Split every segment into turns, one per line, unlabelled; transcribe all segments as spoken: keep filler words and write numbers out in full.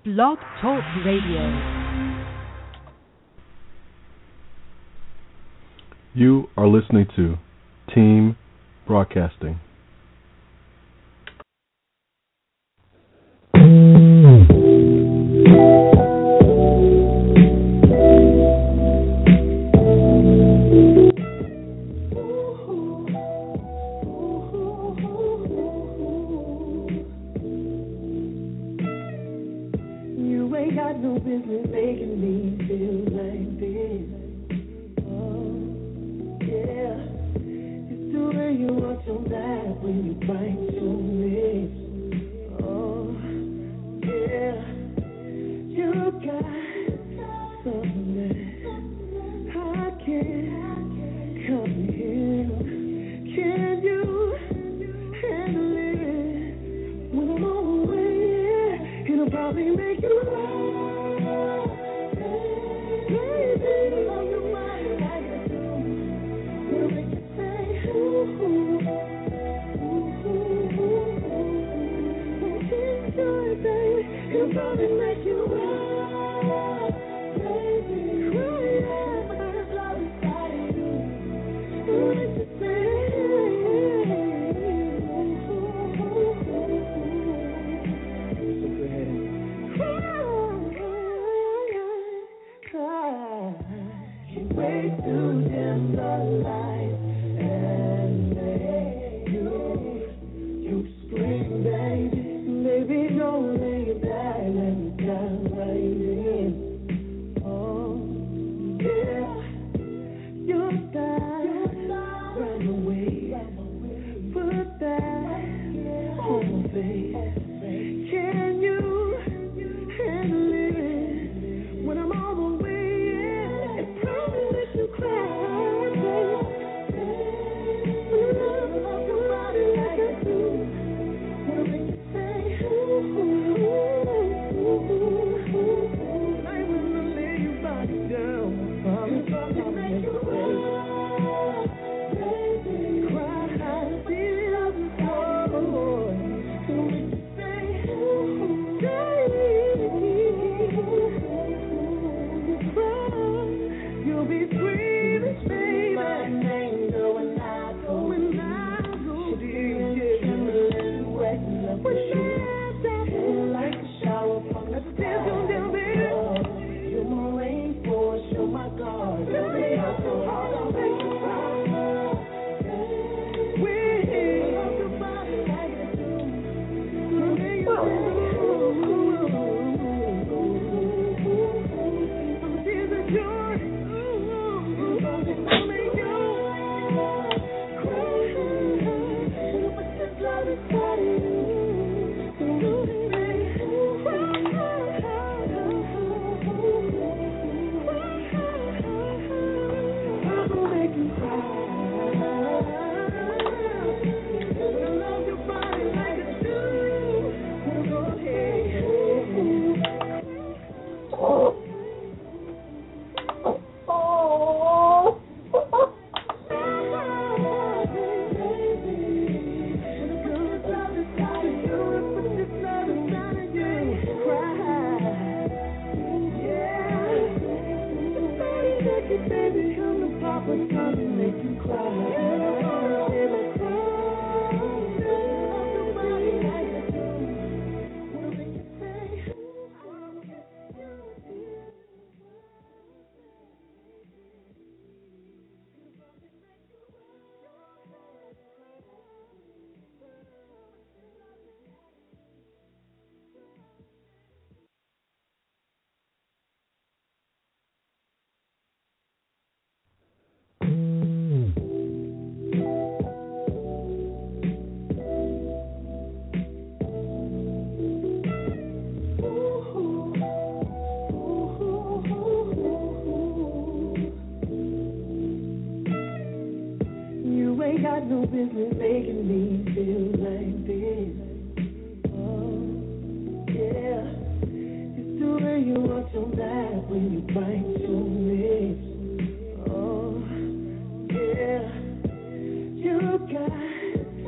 Blog Talk Radio.
You are listening to Team Broadcasting.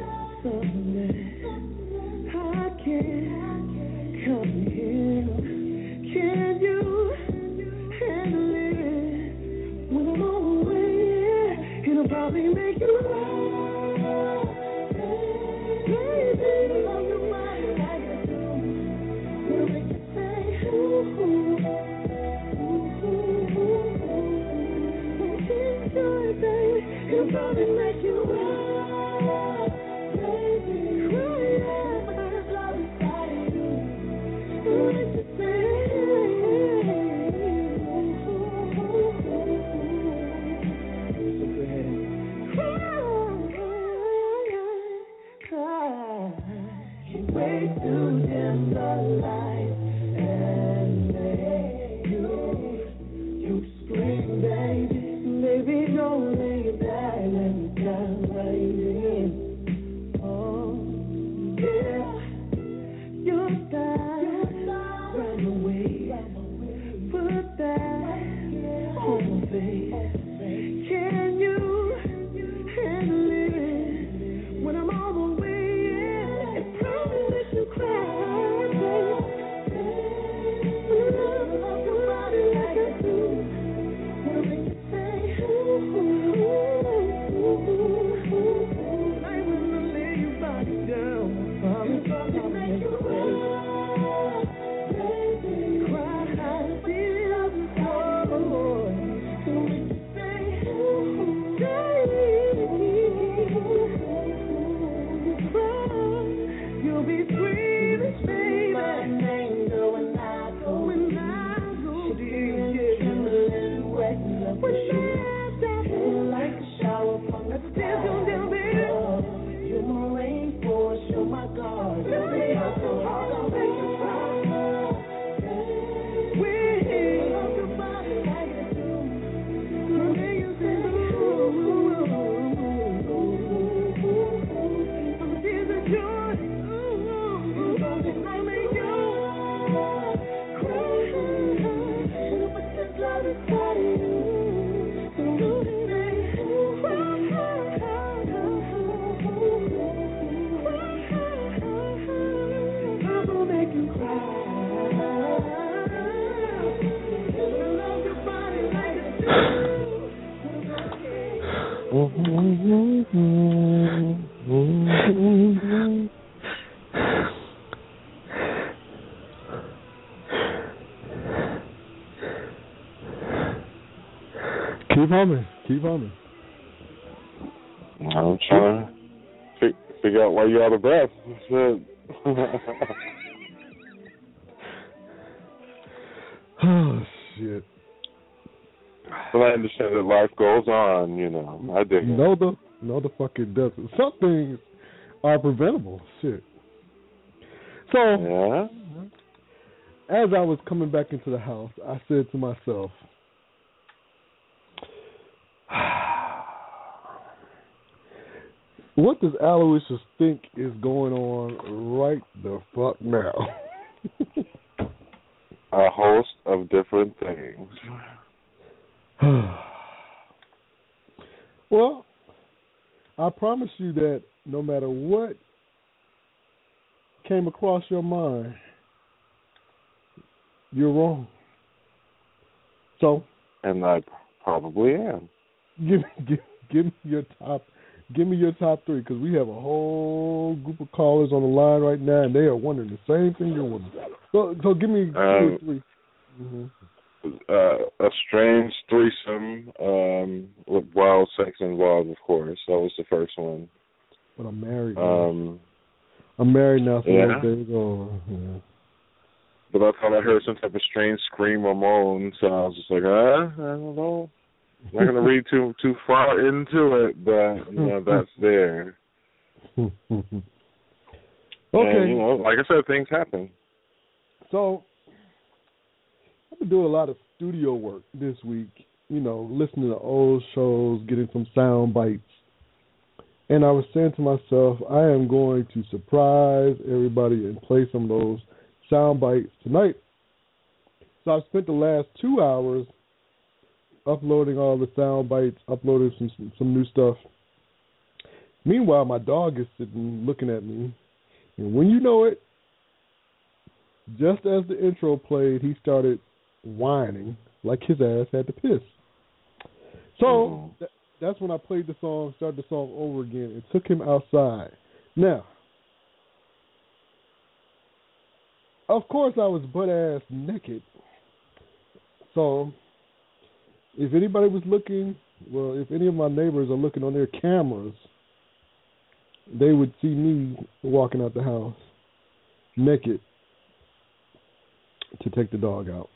Something that I can't come here.
Keep humming. Keep humming.
I'm trying to fig- figure out why you're out of breath.
Oh, shit.
But I understand that life goes on, you know. I dig it.
No, the, no, the fuck it doesn't. Some things are preventable. Shit. So,
Yeah?
as I was coming back into the house, I said to myself, what does Aloysius think is going on right the fuck now?
A host of different things.
Well, I promise you that no matter what came across your mind, you're wrong. So,
And I probably am.
give give give me your top, give me your top three, because we have a whole group of callers on the line right now, and they are wondering the same thing you're wondering. So, so give me two
Um,
or three. Mm-hmm.
Uh, a strange threesome um, with wild sex involved, of course. That was the first one.
But I'm married. Now.
Um,
I'm married now, so
yeah.
there you go. Yeah.
But I thought I heard some type of strange scream or moan, so I was just like, uh, I don't know. I'm not going to read too too far into it, but, you know, that's there.
Okay.
And, you know, like I said, things happen.
So, I've been doing a lot of studio work this week, you know, listening to old shows, getting some sound bites. And I was saying to myself, I am going to surprise everybody and play some of those sound bites tonight. So I've spent the last two hours uploading all the sound bites, uploading some, some some new stuff. Meanwhile, my dog is sitting looking at me. And when you know it, just as the intro played, he started whining like his ass had to piss. So
Mm-hmm.
th- that's when I played the song, started the song over again, and took him outside. Now, of course, I was butt ass naked. So if anybody was looking, well, if any of my neighbors are looking on their cameras, they would see me walking out the house naked to take the dog out.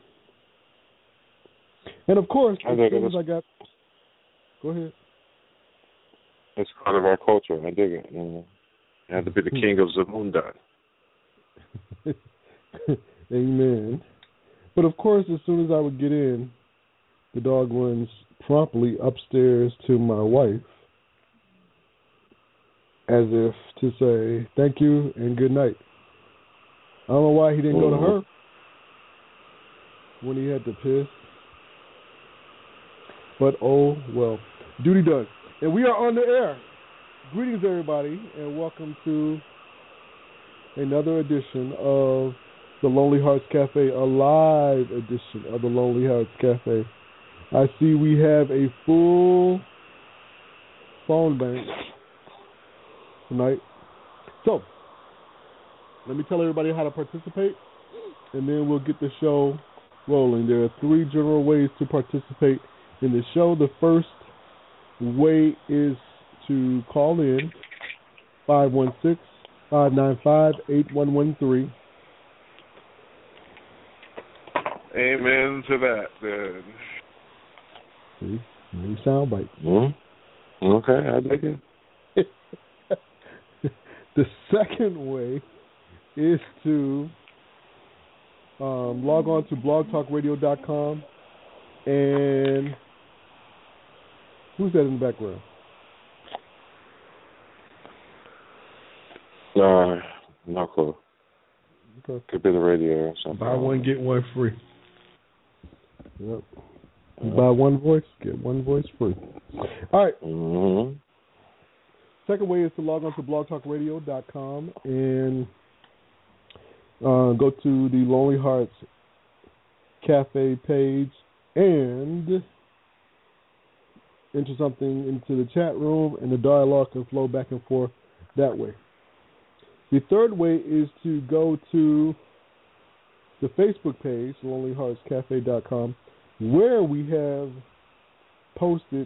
And of course,
I
as
dig
soon
it.
as I got, go ahead.
It's part of our culture. I dig it. You know, you have to be the king of Zamunda.
Amen. But of course, as soon as I would get in, the dog runs promptly upstairs to my wife, as if to say thank you and good night. I don't know why he didn't go to her when he had to piss. But oh well, duty done. And we are on the air. Greetings, everybody, and welcome to another edition of the Lonely Hearts Cafe, a live edition of the Lonely Hearts Cafe. I see we have a full phone bank tonight. So, let me tell everybody how to participate, and then we'll get the show rolling. There are three general ways to participate in the show. The first way is to call in five one six, five nine five, eight one one three.
Amen to that, then.
See, new sound bites.
Mm-hmm. Okay, I dig it.
The second way is to um, log on to blog talk radio dot com, and who's that in the background?
Uh, no clue.
Okay.
Could be the radio or something.
Buy one, get one free. Yep. You buy one voice, get one voice free. All right.
Mm-hmm.
Second way is to log on to blog talk radio dot com and uh, go to the Lonely Hearts Cafe page and enter something into the chat room, and the dialogue can flow back and forth that way. The third way is to go to the Facebook page, lonely hearts cafe dot com, where we have posted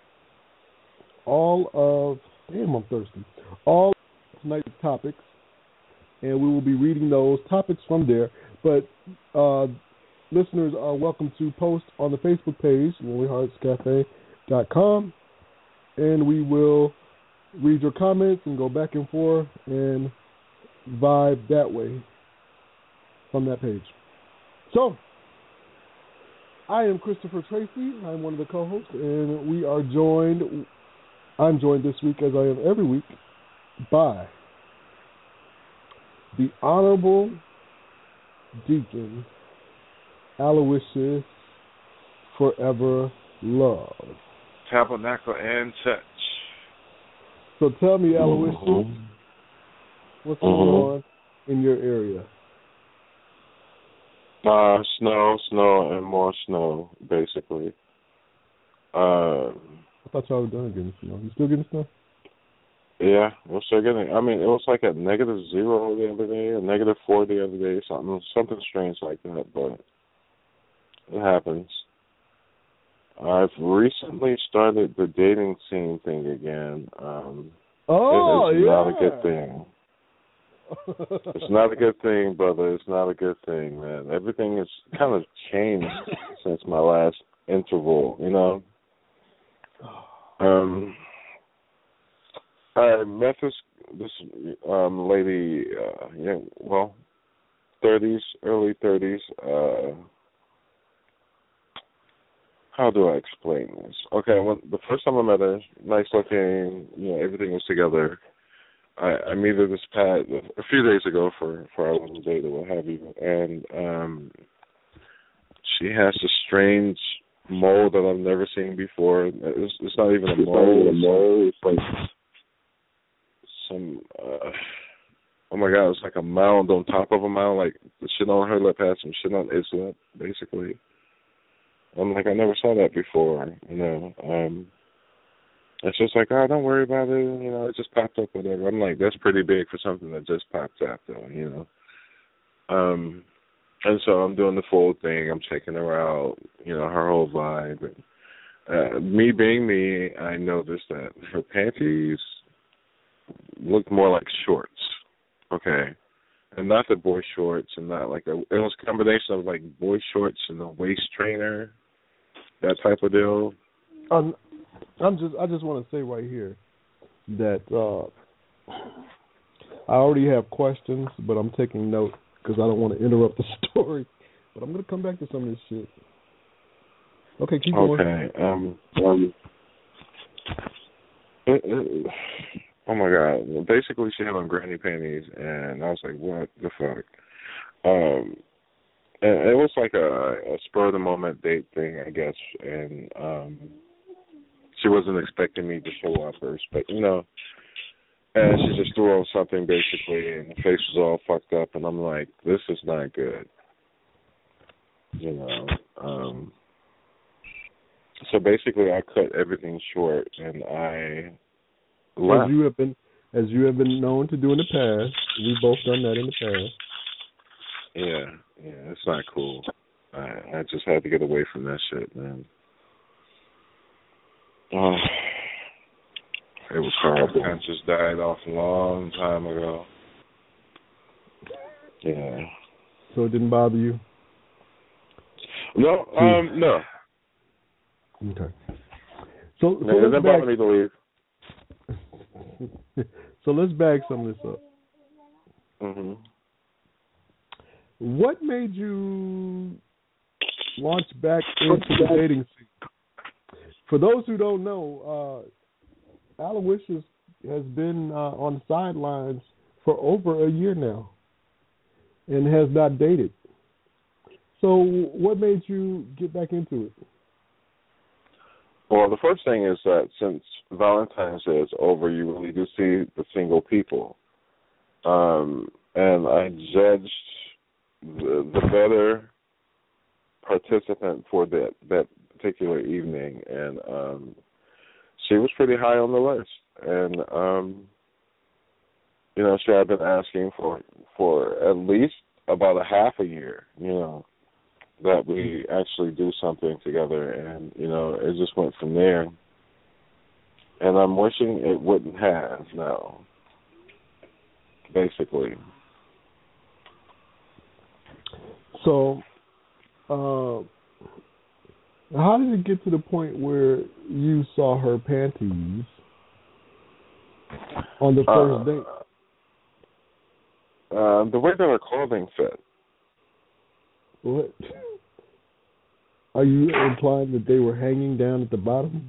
all of, damn, I'm thirsty, all of tonight's topics, and we will be reading those topics from there. But uh, listeners are welcome to post on the Facebook page, lonely hearts cafe dot com, and we will read your comments and go back and forth and vibe that way from that page. So, I am Christopher Tracy. I'm one of the co-hosts, and we are joined, I'm joined this week, as I am every week, by the Honorable Deacon Aloysius Forever Love.
Tabernacle and Church.
So tell me, Aloysius,
mm-hmm.
what's going mm-hmm. on in your area?
Uh, snow, snow, and more snow, basically. Uh,
I thought y'all were done getting snow. You still getting snow?
Yeah, we're still getting. I mean, it was like at negative zero the other day, or negative four the other day, something, something strange like that. But it happens. I've recently started the dating scene thing again. Um,
oh,
it is
yeah.
not a good thing. It's not a good thing, brother. It's not a good thing, man. Everything has kind of changed since my last interval, you know. Um, I met this this um, lady, uh, yeah, well, thirties, early thirties. Uh, how do I explain this? Okay, when, the first time I met her, nice looking, you know, everything was together. I, I met her this past a few days ago for, for our little date or what have you, and um, she has a strange mole that I've never seen before. It's, it's not even a mole. It's a mole. It's like some. Uh, oh my God! It's like a mound on top of a mound. Like the shit on her lip has some shit on its lip, basically. I'm like, I never saw that before. You know. Um, It's just like, oh, don't worry about it. You know, it just popped up, whatever. I'm like, that's pretty big for something that just popped up, though, you know. Um, and so I'm doing the full thing. I'm checking her out, you know, her whole vibe. And, uh, me being me, I noticed that her panties looked more like shorts, okay? And not the boy shorts and not like a, it was a combination of like boy shorts and a waist trainer, that type of deal.
Um. I'm just. I just want to say right here that uh, I already have questions, but I'm taking note because I don't want to interrupt the story. But I'm going to come back to some of this shit. Okay, keep going.
Okay. Um. um it, it, oh my God! Well, basically, she had on granny panties, and I was like, "What the fuck?" Um. And it was like a, a spur of the moment date thing, I guess, and um. She wasn't expecting me to show up first, but, you know, and she just threw on something, basically, and the face was all fucked up, and I'm like, this is not good, you know. Um, so basically, I cut everything short, and I left.
As you have been, as you have been known to do in the past, we've both done that in the past.
Yeah, yeah, it's not cool. I, I just had to get away from that shit, man. Oh, it was horrible. I just died off a long time ago. Yeah.
So it didn't bother you?
No, um, no.
Okay. So, so
no, it doesn't bother me to
leave. So let's bag some of this up.
Mm-hmm.
What made you launch back into the dating scene? For those who don't know, uh, Aloysius has been uh, on the sidelines for over a year now and has not dated. So what made you get back into it?
Well, the first thing is that since Valentine's Day is over, you really do see the single people. Um, and I judged the, the better participant for that, that particular evening, and um, she was pretty high on the list, and um, you know, she had been asking for for at least about a half a year, you know, that we actually do something together, and you know, it just went from there. And I'm wishing it wouldn't have now, basically.
So, uh, how did it get to the point where you saw her panties on the first
uh,
date?
Uh, the way that her clothing fit.
What? Are you implying that they were hanging down at the bottom?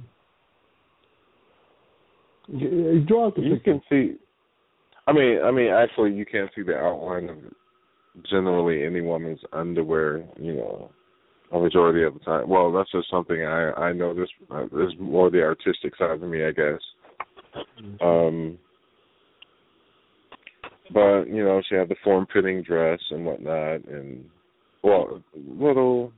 You draw the
You can see. I mean, I mean, actually, you can't see the outline of generally any woman's underwear. You know, a majority of the time. Well, that's just something I I noticed. Uh, there's more the artistic side of me, I guess. Mm-hmm. Um. But, you know, she had the form-fitting dress and whatnot, and, well, little,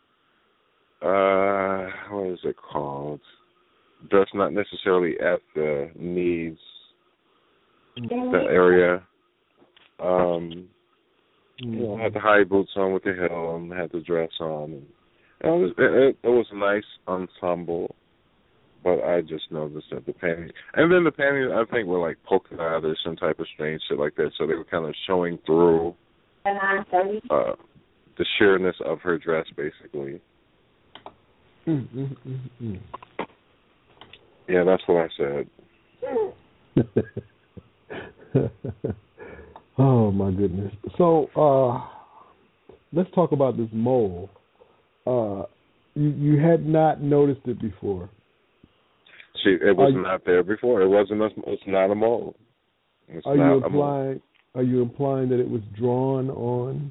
uh, what is it called? Dress not necessarily at the knees, the area. Um, you know, had the high boots on with the heel and had the dress on. And it, was, it, it was a nice ensemble. But I just noticed that the panties, and then the panties, I think, were like polka dot or some type of strange shit like that. So they were kind of showing through uh, the sheerness of her dress, basically.
Mm, mm, mm, mm.
Yeah, that's what I
said. Oh my goodness. So uh, let's talk about this mole. Uh, you, you had not noticed it before.
She, it was not there before. It wasn't. A, it's not a mole. It's
are
not
you
implying?
A mole. Are you implying that it was drawn on?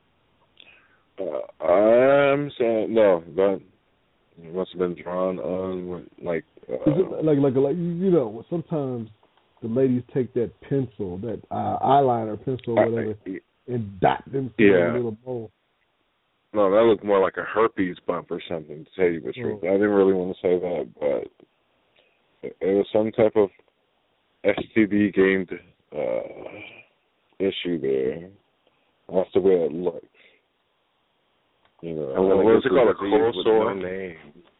Uh, I'm saying no. That it must have been drawn on, like. Uh,
Is it like like like you know? Sometimes the ladies take that pencil, that uh, eyeliner pencil, or whatever, I, and dot themselves
yeah.
a little mole.
No, that looked more like a herpes bump or something. To tell you the truth, oh. I didn't really want to say that, but. It was some type of S T D gained uh, issue there. That's the way it looked. You know, and what is it called? A cold sore? No name.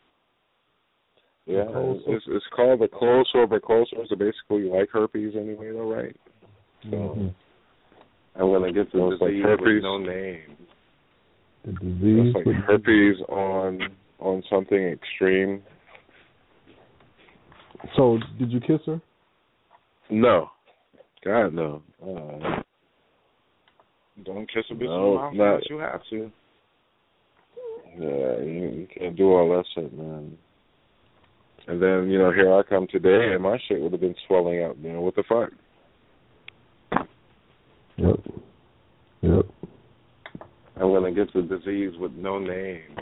Yeah, it's, it's called a cold sore, but cold sores are basically like herpes anyway, though, right? So,
mm-hmm.
And when it gets to disease like herpes, with no name.
The disease
it's like herpes on on something extreme.
So, did you kiss her?
No. God, no. Uh, Don't kiss a bitch no, in the mouth unless you have to. Yeah, you, you can't do all that shit, man. And then, you know, here I come today, and my shit would have been swelling up. You know, what the fuck?
Yep. Yep.
And when it gets a disease with no name.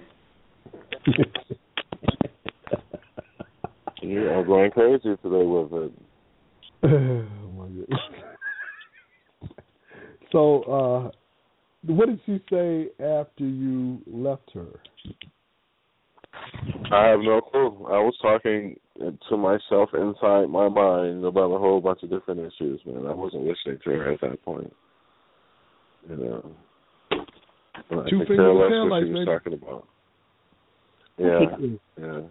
You are going crazy today with it.
Oh my goodness. So, uh, what did she say after you left her?
I have no clue. I was talking to myself inside my mind about a whole bunch of different issues, man. I wasn't listening to her at that point. You know. I
Two
could
fingers
care
of
less
tail
what
lights,
she was
baby.
talking about. Yeah, yeah.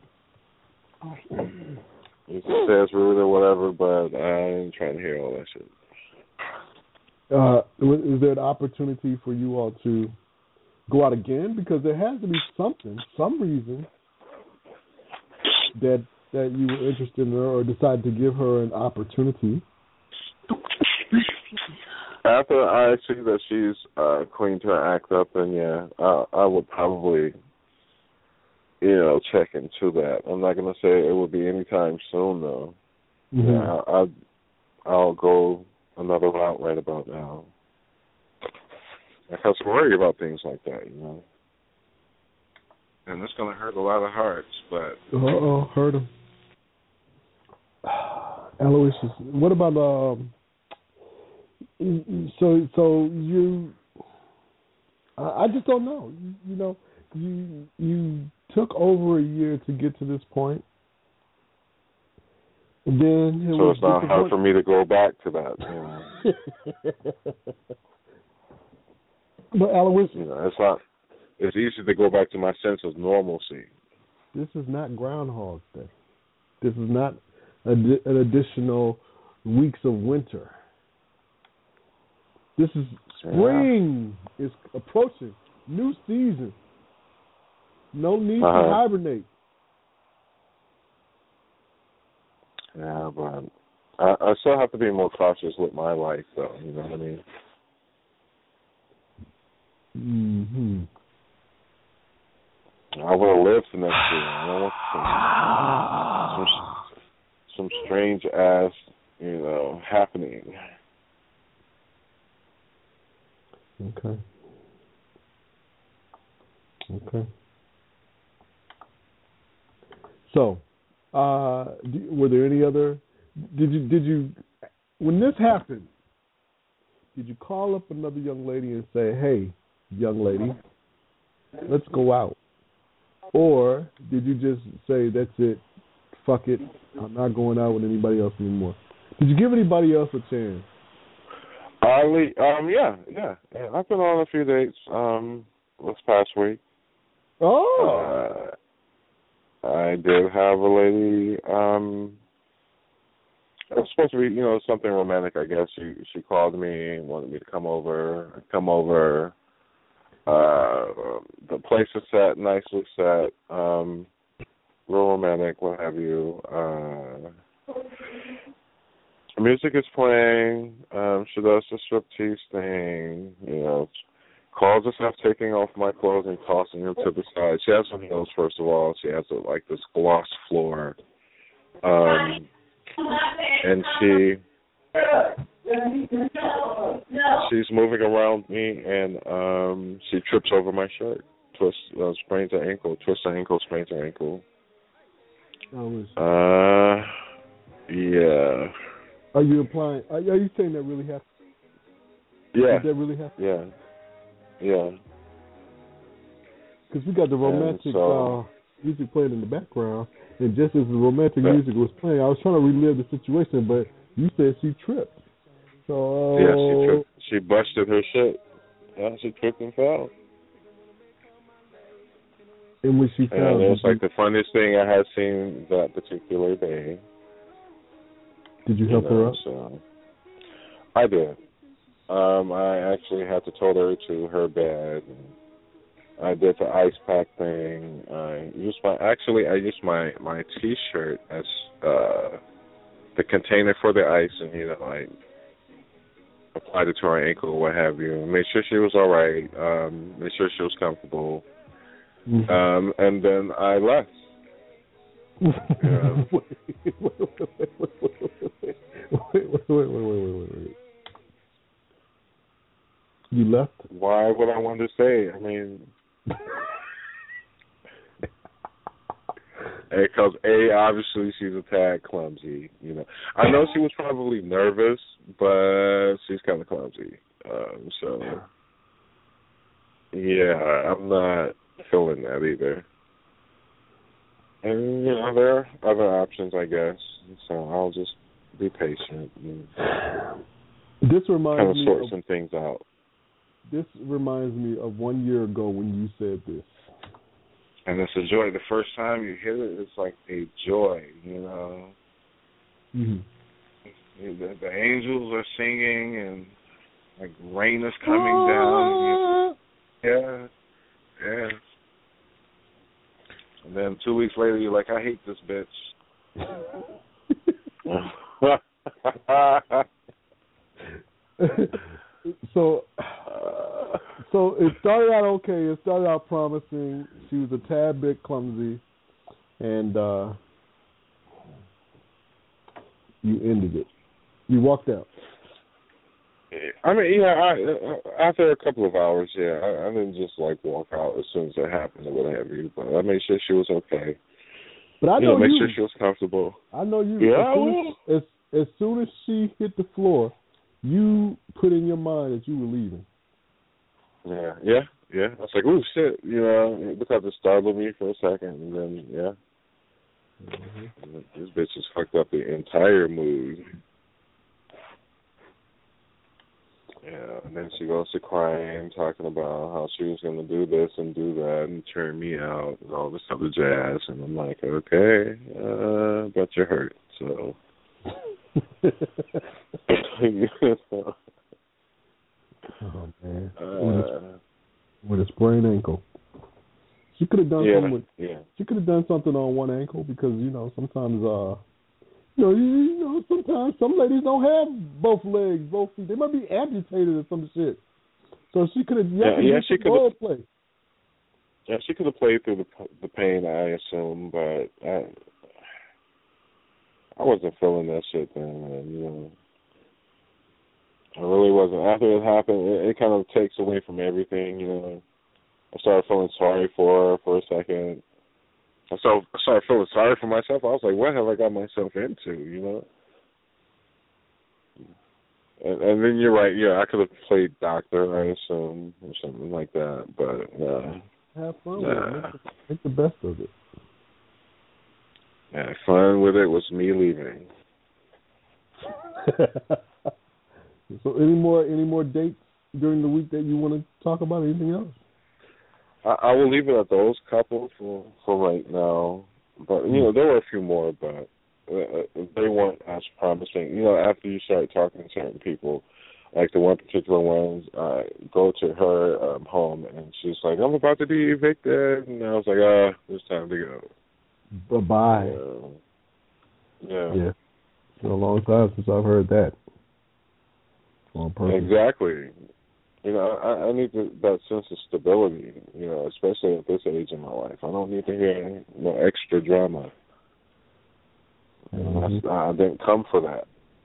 You can say it's rude or whatever, but I ain't trying to hear all that shit.
Uh, is there an opportunity for you all to go out again? Because there has to be something, some reason that that you were interested in her or decided to give her an opportunity.
After I see that she's uh, cleaned her act up, then yeah, I, I would probably, you know, check into that. I'm not gonna say it would be anytime soon, though. Mm-hmm. Yeah, I, I'll go another route right about now. I have to worry about things like that, you know. And it's gonna hurt a lot of hearts, but.
Uh oh, hurt them. Aloysius, what about um? So so you, I, I just don't know. You, you know, you you took over a year to get to this point. Then it
so it's not hard for me to go back to that. You know.
But Alois,
you know, it's not. It's easy to go back to my sense of normalcy.
This is not Groundhog Day. This is not an additional weeks of winter. This is spring yeah. is approaching. New season. No need uh-huh. to hibernate.
Yeah, but I, I still have to be more cautious with my life, though. You know what I mean?
Mm-hmm.
I want to live the next year. I don't want some, some, some strange ass, you know, happening.
Okay. Okay. So, uh, were there any other? Did you did you when this happened? Did you call up another young lady and say, "Hey, young lady, let's go out"? Or did you just say, "That's it, fuck it, I'm not going out with anybody else anymore"? Did you give anybody else a chance?
Ali, um, yeah, yeah, yeah. I've been on a few dates um this past week.
Oh.
Uh, I did have a lady. Um, it was supposed to be, you know, something romantic. I guess she she called me and wanted me to come over. I come over. Uh, the place is set, nicely set, um, real romantic, what have you. Uh, music is playing. Um, she does the striptease thing. You know, calls herself taking off my clothes and tossing them to the side. She has some heels, first of all. She has a, like this gloss floor, um, and she. She's moving around me, and um, she trips over my shirt, twists, uh, sprains her ankle, twists her ankle, sprains her ankle. Uh, yeah.
Are you implying? Are you saying that really happened?
Yeah.
Did that really happen?
Yeah. Yeah.
Because we got the romantic so, uh, music playing in the background, and just as the romantic
yeah.
music was playing, I was trying to relive the situation, but you said she tripped. So
yeah, she tripped. She busted her shit. Yeah, she tripped and fell.
And when she fell,
and it was like the funniest thing I had seen that particular day.
Did you help you know, her up?
So I did. Um, I actually had to tow her to her bed. I did the ice pack thing. I used my actually I used my my T-shirt as uh, the container for the ice, and you know I applied it to her ankle or what have you. Made sure she was all right. Um, made sure she was comfortable. Mm-hmm. Um, and then I left. Yeah.
wait, wait, wait, wait, wait, wait, wait, wait, wait, wait. You left?
Why would I want to stay? I mean, because A, obviously she's a tad clumsy. You know, I know she was probably nervous, but she's kind of clumsy. Um, so, yeah, I'm not feeling that either. And you know, there are other options, I guess. So I'll just be patient and
this reminds
kind of
me
sort
of,
some things out.
This reminds me of one year ago when you said this.
And it's a joy. The first time you hear it, it's like a joy, you know.
Mm-hmm.
The, the angels are singing, and like rain is coming oh. down. Yeah, yeah. And then two weeks later, you're like, I hate this bitch.
so, uh, so it started out okay. It started out promising. She was a tad bit clumsy, and uh, you ended it. You walked out.
I mean, yeah. I, after a couple of hours, yeah, I, I didn't just like walk out as soon as it happened or what have you. But I made sure she was okay.
But I
you
know,
know make
you.
sure she was comfortable.
I know you.
Yeah.
As soon as, as, as soon as she hit the floor, you put in your mind that you were leaving.
Yeah, yeah, yeah. I was like, "Ooh, shit," you know, because it startled me for a second, and then yeah. Mm-hmm. This bitch has fucked up the entire mood. Yeah, and then she goes to crying, talking about how she was going to do this and do that and turn me out and all this other jazz. And I'm like, okay, uh, but you're hurt, so.
Oh, man.
Uh,
with, a, with a sprained ankle. She could have done
yeah,
something with,
yeah.
She could have done something on one ankle because, you know, sometimes uh You know, you, you know, sometimes some ladies don't have both legs, both feet. They might be amputated or some shit. So she could have,
yeah, yeah, she could have
play.
Yeah, she could have played through the the pain, I assume, but I, I wasn't feeling that shit then, man. You know, I really wasn't. After it happened, it, it kind of takes away from everything. You know, I started feeling sorry for her for a second. I started, I started feeling sorry for myself. I was like, what have I got myself into, you know? And, and then you're right, yeah, I could have played doctor, I assume, or something like that, but, uh...
Have fun
nah.
with it. Make the, make the best of it.
Yeah, fun with it was me leaving.
So any more any more dates during the week that you want to talk about? Anything else?
I, I will leave it at those couple for for right now. But you know, there were a few more, but uh, they weren't as promising. You know, after you start talking to certain people, like the one particular one, I go to her um, home, and she's like, "I'm about to be evicted," and I was like, "Ah, it's time to go."
Bye bye.
Uh, yeah.
Yeah. It's been a long time since I've heard that. On purpose.
Exactly. You know, I, I need to, that sense of stability, you know, especially at this age in my life. I don't need to hear no extra drama.
Mm-hmm.
I, I didn't come for that.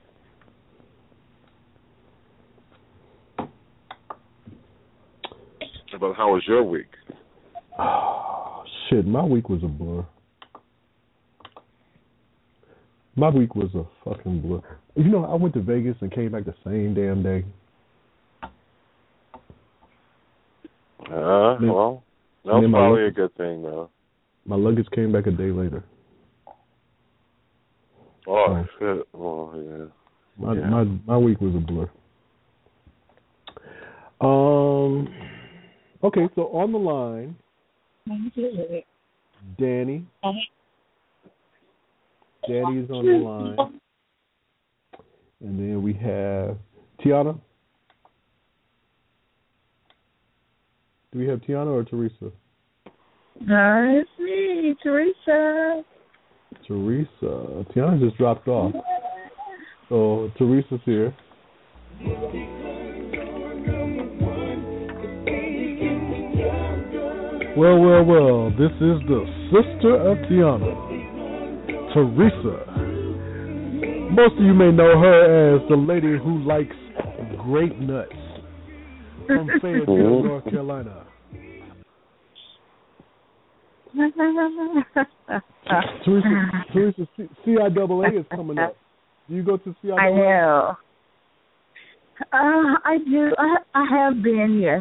But how was your week?
Oh, shit, my week was a blur. My week was a fucking blur. You know, I went to Vegas and came back the same damn day.
Uh, well, that was probably luggage, a good thing, though.
My luggage came back a day later.
Oh, so, shit. Well, yeah.
My,
yeah.
my my week was a blur. Um. Okay, so on the line, Danny. Danny is on the line. And then we have Tiana. Do we have Tiana or Teresa?
No, it's me, Teresa.
Teresa. Tiana just dropped off. So Teresa's here. Well, well, well. This is the sister of Tiana, Teresa. Most of you may know her as the lady who likes grape nuts from Fayetteville, North Carolina. Teresa, Teresa, C I A A is coming up. Do you go to C I A A?
I know. Uh, I do. I, I have been, yes.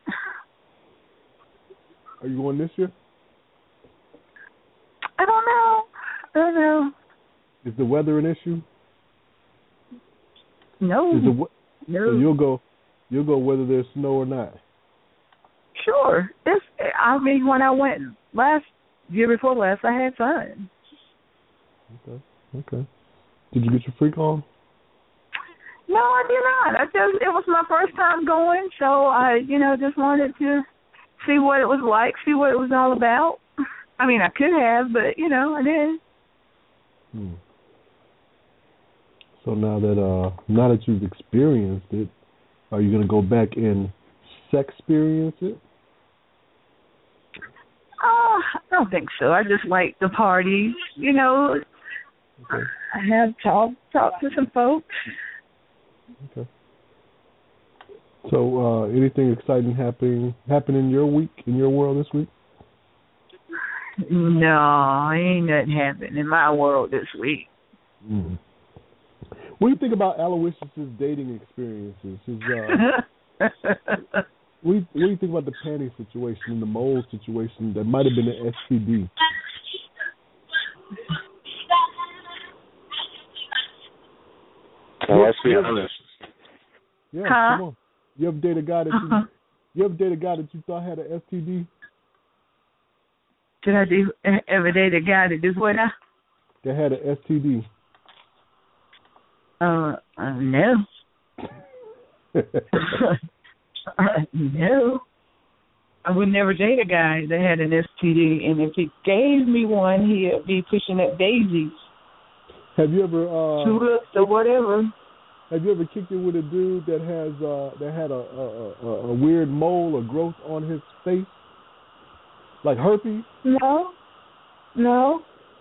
Are you going this year?
I don't know. I don't know.
Is the weather an issue?
No.
Is the,
no.
So you'll go. You'll go whether there's snow or not.
Sure. It's, I mean, when I went last year before last, I had fun.
Okay. Okay. Did you get your freak on?
No, I did not. I just it was my first time going, so I, you know, just wanted to see what it was like, see what it was all about. I mean, I could have, but you know, I did.
Hmm. So now that uh, now that you've experienced it, are you going to go back and sex experience it?
Oh, I don't think so. I just like the parties, you know.
Okay.
I have talked talked to some folks.
Okay. So, uh, anything exciting happening happen in your week, in your world this week?
No, ain't nothing happening in my world this week.
Mm. What do you think about Aloysius's dating experiences? His, uh, what, do you, what do you think about the panty situation and the mole situation that might have been an S T D?
be honest.
Yeah,
Huh?
come on. You ever date a guy that you,
Uh-huh.
you ever date a guy that you thought had an S T D?
Did I do ever date a guy that do what now?
That had an S T D.
Uh, uh no. uh, no. I would never date a guy that had an S T D, and if he gave me one, he'd be pushing up daisies,
Have you ever uh,
tulips, or whatever.
Have you ever kicked it with a dude that has uh, that had a, a, a, a weird mole or growth on his face, like herpes?
No, no.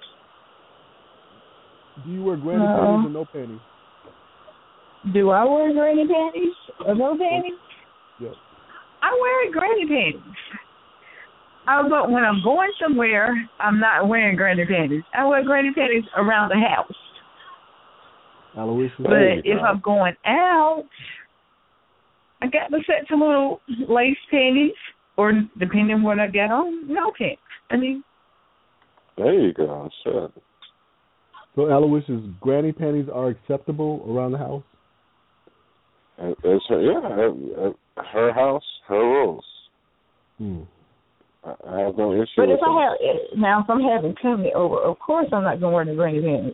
Do you wear granny
No.
panties or no panties?
Do I wear granny panties or no panties?
Yep.
I wear granny panties. I, but when I'm going somewhere, I'm not wearing granny panties. I wear granny panties around the house.
Aloysius.
But if I'm going out, I got to set some little lace panties, or depending on what I got on, no pants. I mean,
There you go. Shit.
So Aloysius, granny panties are acceptable around the house?
It's her, yeah, her house, her rules.
Hmm.
I have no issue
but
with
if
them.
I have now, if I'm having company over, of course I'm not going to wear the granny panties.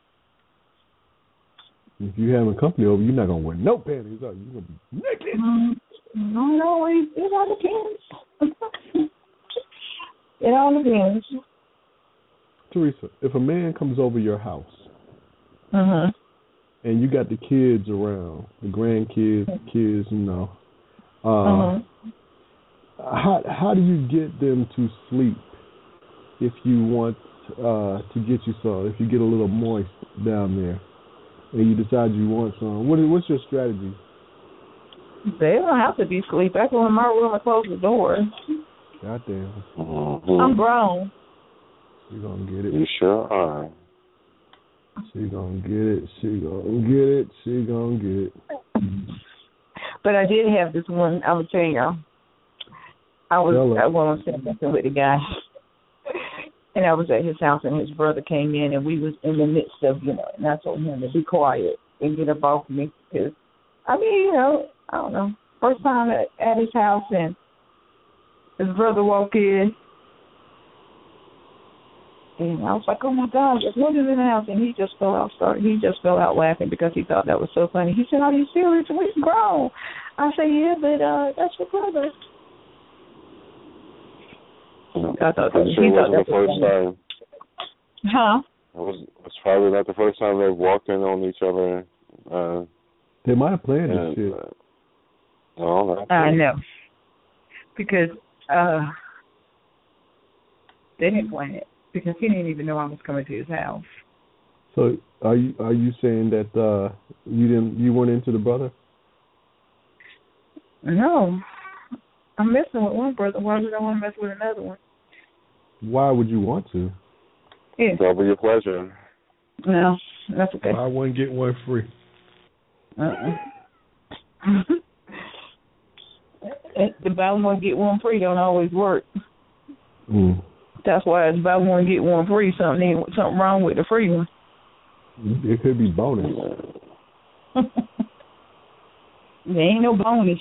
If you having company over, you're not gonna wear no panties, are you? You're gonna be naked.
Mm, no, no, it, it all depends. It all depends.
Teresa, if a man comes over your house
Uh huh.
and you got the kids around, the grandkids, the kids, you know, uh,
Uh-huh.
how how do you get them to sleep if you want uh, to get you some? If you get a little moist down there, and you decide you want some, what is, what's your strategy?
They don't have to be asleep. I go in my room and close the door.
Goddamn,
Mm-hmm.
I'm grown.
she gonna get it.
You sure are.
She gonna get it. She gonna get it. She gonna get it.
But I did have this one. I'm gonna tell y'all. I was
Tell her.
I was something with the guy, and I was at his house, and his brother came in, and we was in the midst of, you know, and I told him to be quiet and get up off me, because I mean, you know, I don't know, first time at, at his house, and his brother walked in, and I was like, oh my God, there's one in the house, and he just fell out, started, he just fell out laughing because he thought that was so funny. He said, are you serious? We're grown. I said, yeah, but uh, that's your brother. I thought that
I'm
was,
sure
he
it
thought
wasn't
that
the
was
first
funny.
time.
Huh?
It was. It's probably not the first time they've walked in on each other. Uh,
They might have planned this
and,
shit.
uh, no, that's
I
it.
know. Because uh, they didn't plan it. Because he didn't even know I was coming to his house.
So are you are you saying that uh, you didn't you weren't into the brother?
No. I'm messing with one brother. Why would I want to mess with another one?
Why would you want to?
Yeah.
Double your pleasure.
No, that's okay.
Buy one get one free.
Uh-uh. The buy one get one free don't always work.
Mm.
That's why it's buy one get one free. Something ain't, something wrong with the free one.
It could be bonus.
There ain't no bonus.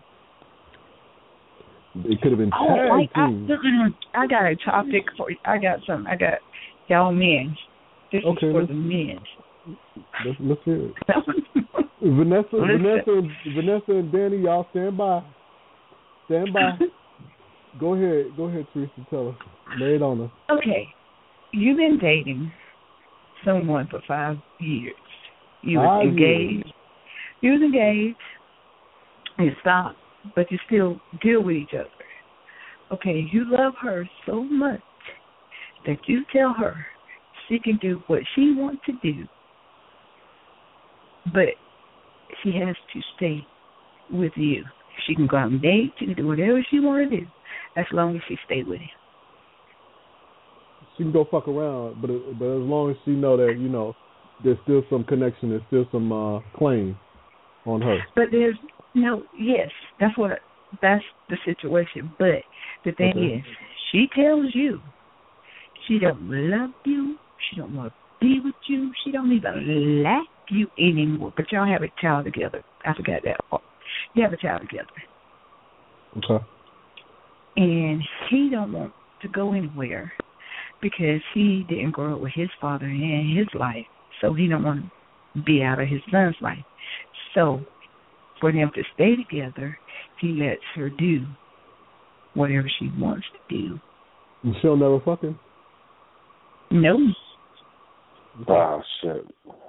It could have been
Oh, like,
tag
I,
team.
I got a topic for you. I got some. I got y'all men. This
Okay,
is for
let's-
the men.
Let's, let's hear it. Vanessa, Vanessa, Vanessa, and Danny, y'all stand by. Stand by. Go ahead, go ahead, Teresa. Tell us. Lay it on us.
Okay, you've been dating someone for five years. You was
Five
engaged.
years.
You was engaged. You stopped, but you still deal with each other. Okay, you love her so much that you tell her she can do what she wants to do, but she has to stay with you. She can go out and date. She can do whatever she want to do, as long as she stay with him.
She can go fuck around, but but as long as she know that, you know, there's still some connection, there's still some uh, claim on her.
But there's no, yes, that's what, that's the situation. But the thing
Okay.
is, she tells you she don't love you. She don't want to be with you. She don't even like you anymore, but y'all have a child together. I forgot that part. You have a child together.
Okay.
And he don't want to go anywhere because he didn't grow up with his father in his life, so he don't want to be out of his son's life. So for them to stay together, he lets her do whatever she wants to do.
And she'll never fuck him?
No.
Ah, shit.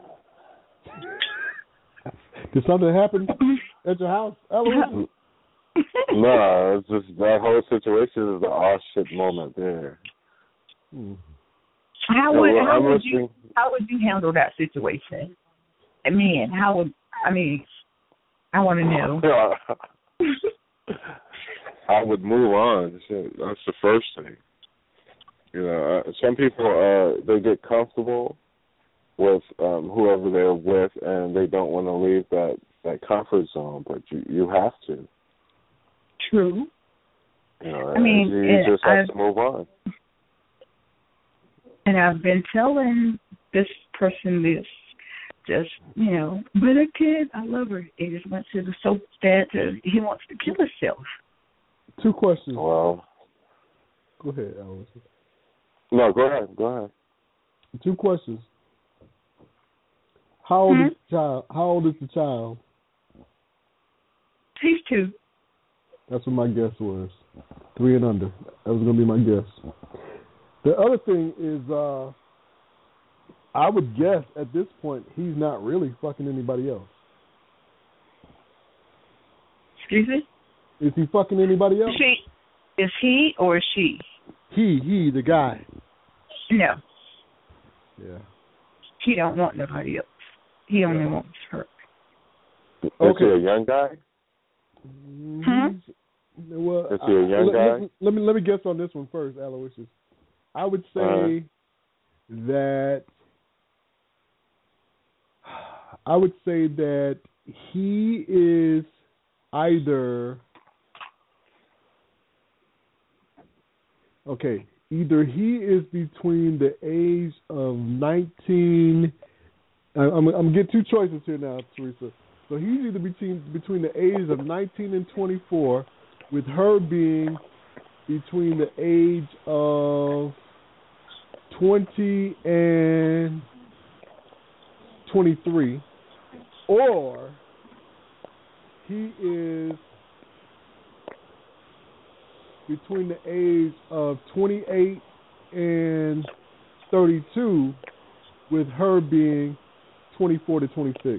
Did something happen at your house? Aloysius?
No, it's just that whole situation is the oh shit moment there.
Hmm.
How
Yeah,
would
well,
how
I'm
would
listening.
you how would you handle that situation? I mean, how would I mean? I want to know.
I would move on. Shit, that's the first thing. You know, uh, some people uh, they get comfortable with um, whoever they're with, and they don't want to leave that, that comfort zone. But you you have to.
True.
You know,
I mean,
you, you just have
I've,
to move on.
And I've been telling this person this, just, you know, but a kid, I love her. He just went to the soap bed to, he wants to kill himself.
Two questions.
Well,
go ahead, Aloysius.
No, go ahead. Go ahead.
Two questions. How old
Hmm?
is the child? How old is the child?
He's two.
That's what my guess was. Three and under. That was going to be my guess. The other thing is, uh, I would guess at this point he's not really fucking anybody else.
Excuse me?
Is he fucking anybody else?
She, is he or she?
He, he, the guy.
No.
Yeah.
He don't want nobody else. He only
Yeah.
wants her.
Is
Okay.
he a young guy?
Huh?
He's- Well,
Is he a young
let,
guy?
Let, let me let me guess on this one first, Aloysius. I would say
Uh-huh.
that I would say that he is either okay. Either he is between the age of nineteen. I'm, I'm gonna get two choices here now, Teresa. So he's either between between the ages of nineteen and twenty-four, with her being between the age of twenty and twenty-three, or he is between the age of twenty-eight and thirty-two, with her being twenty-four to twenty-six.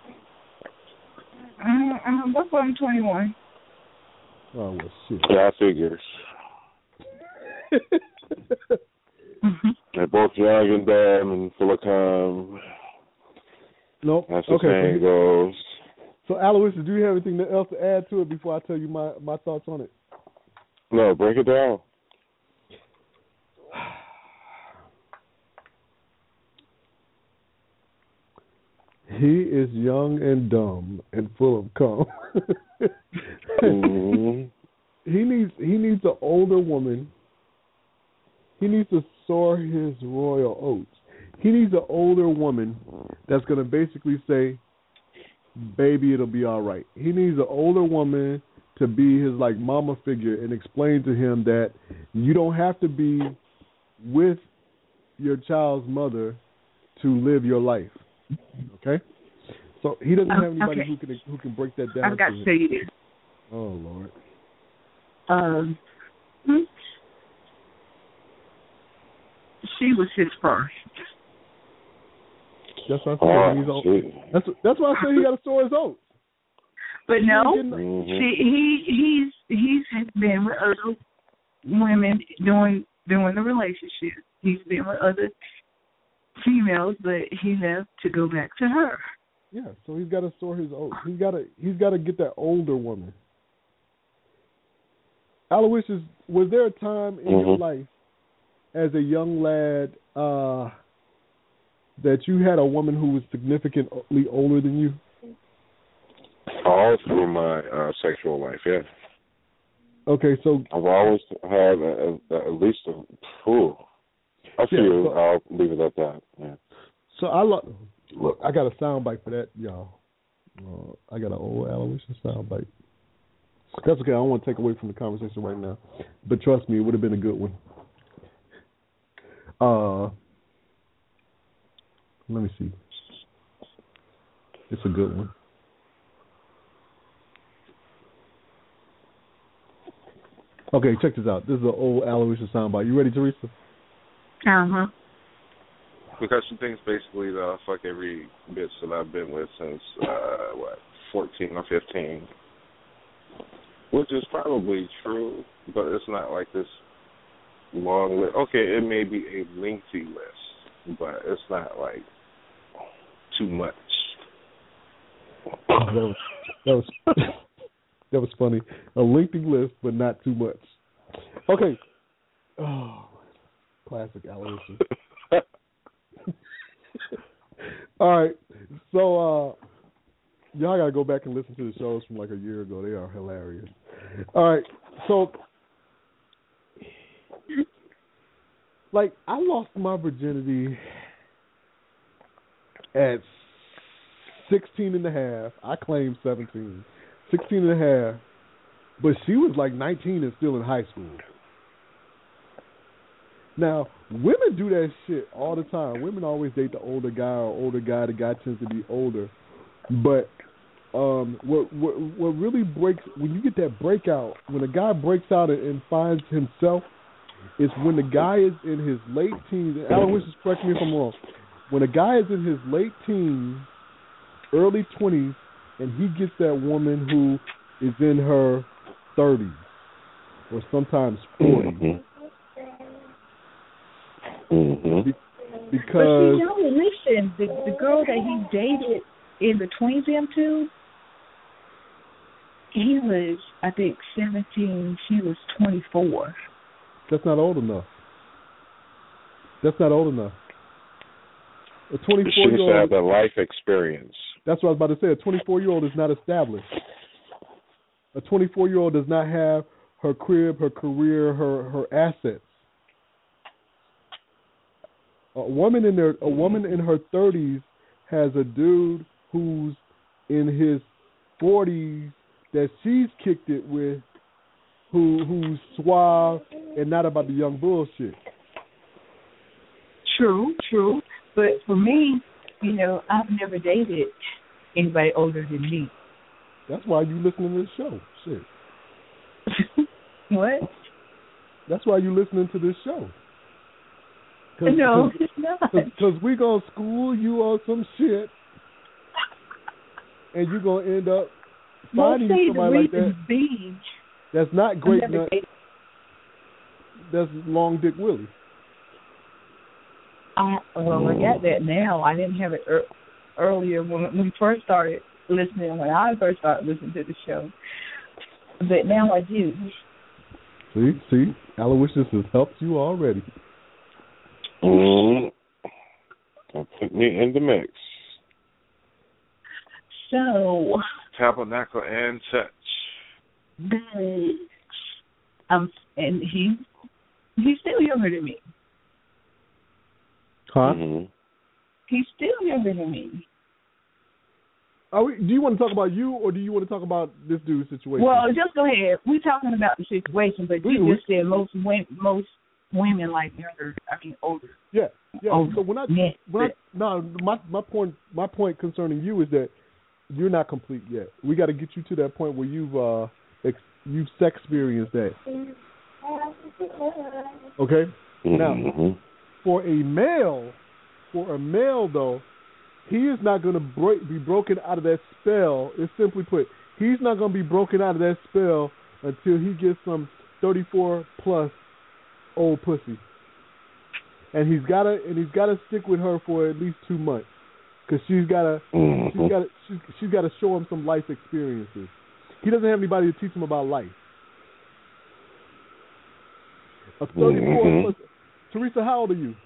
Um, both of them twenty-one.
Oh, well, shit.
Yeah, I figures. They're both young and dumb and full of cum.
Nope.
That's the
Okay.
saying
So,
goes.
so, Aloysius, do you have anything else to add to it before I tell you my, my thoughts on it?
No, break it down.
He is young and dumb and full of cum.
Mm-hmm.
He needs he needs an older woman. He needs to soar his royal oats. He needs an older woman that's going to basically say, baby, it'll be all right. He needs an older woman to be his like mama figure and explain to him that you don't have to be with your child's mother to live your life. Okay? So he doesn't have anybody
okay.
who can who can break that down.
I've got
to
to
him.
tell you this.
Oh Lord.
Um, hmm? She was his first.
That's what I
Oh,
said. He's old.
shit.
That's that's why I say he got to soar his oats.
But no,
Mhm.
she, he he's he's has been with other women during during the relationship. He's been with other females, but he left to go back to her.
Yeah, so he's got to soar his oats. He's got to he's got to get that older woman. Aloysius, was there a time in
Mhm.
your life as a young lad uh, that you had a woman who was significantly older than you?
All through my uh, sexual life, yeah.
Okay, so
I've always had a, a, at least a, whew, a few.
Yeah, so-
I'll leave it at that. Yeah.
so I lo- Look, I got a sound bite for that, y'all. Uh, I got an old Aloysius sound bite. That's okay. I don't want to take away from the conversation right now, but trust me, it would have been a good one. Uh, let me see. It's a good one. Okay, check this out. This is an old Aloysius soundbite. You ready, Teresa?
Uh-huh.
Because she thinks basically that I fuck every bitch that I've been with since, uh, what, fourteen or fifteen. Which is probably true, but it's not like this long list. Okay, it may be a lengthy list, but it's not like too much.
that was that was that was funny. A lengthy list, but not too much. Okay. Oh, classic Aloysius. All right. So uh, y'all gotta go back and listen to the shows from like a year ago. They are hilarious. All right. So like I lost my virginity at sixteen and a half. I claimed seventeen. sixteen and a half. But she was like nineteen and still in high school. Now, women do that shit all the time. Women always date the older guy or older guy. The guy tends to be older. But um, what, what what really breaks, when you get that breakout, when a guy breaks out and, and finds himself, is when the guy is in his late teens. And Aloysius, correct me if I'm wrong. When a guy is in his late teens, early twenties, and he gets that woman who is in her thirties or sometimes forties.
Mm-hmm. Mm-hmm.
Be- because
But you know, listen, the the girl that he dated in between them two, he was, I think, seventeen. She was twenty-four.
that's not old enough. That's not old enough. A
She needs to
twenty-four-year-old.
have the life experience.
That's what I was about to say. A twenty-four-year-old is not established. A twenty-four-year-old does not have her crib, her career, her, her assets. A woman in their a woman in her thirties has a dude who's in his forties that she's kicked it with, who who's suave and not about the young bullshit.
True, true. But for me, you know, I've never dated anybody older than me.
That's why you listening to this show. Shit.
What?
That's why you listening to this show. Cause,
No,
cause,
it's not.
Because we going to school you on some shit, and you're going to end up finding
Most say
somebody
the
like that
reason being,
that's not great
I've never
nut,
dated-
that's long dick Willie.
I, well, I got that now. I didn't have it er- earlier when, when we first started listening, when I first started listening to the show. But now I do.
See, see, Aloysius has helped you already.
Mm-hmm. Don't put me in the mix.
So,
Tabernacle and touch.
but, um, and he, he's still younger than me.
Huh?
Mm-hmm.
He's still younger than me.
Are we, do you want to talk about you, or do you want to talk about this dude's situation?
Well, just go ahead. We're talking about the situation, but you
We-
just said most women, most women like younger. I mean, older.
yeah, yeah.
older
So when I,
men.
when I, no, my my point, my point concerning you is that you're not complete yet. We got to get you to that point where you've uh, ex, you've sex experienced that. Okay. Now,
Mm-hmm.
for a male, for a male though, he is not going to break, be broken out of that spell. It's simply put, he's not going to be broken out of that spell until he gets some thirty-four plus old pussy, and he's got to and he's got to stick with her for at least two months, because she's got to
Mm-hmm.
she's got to she's, she's got to show him some life experiences. He doesn't have anybody to teach him about life. A thirty-four
Mhm.
plus. Teresa, how old are you?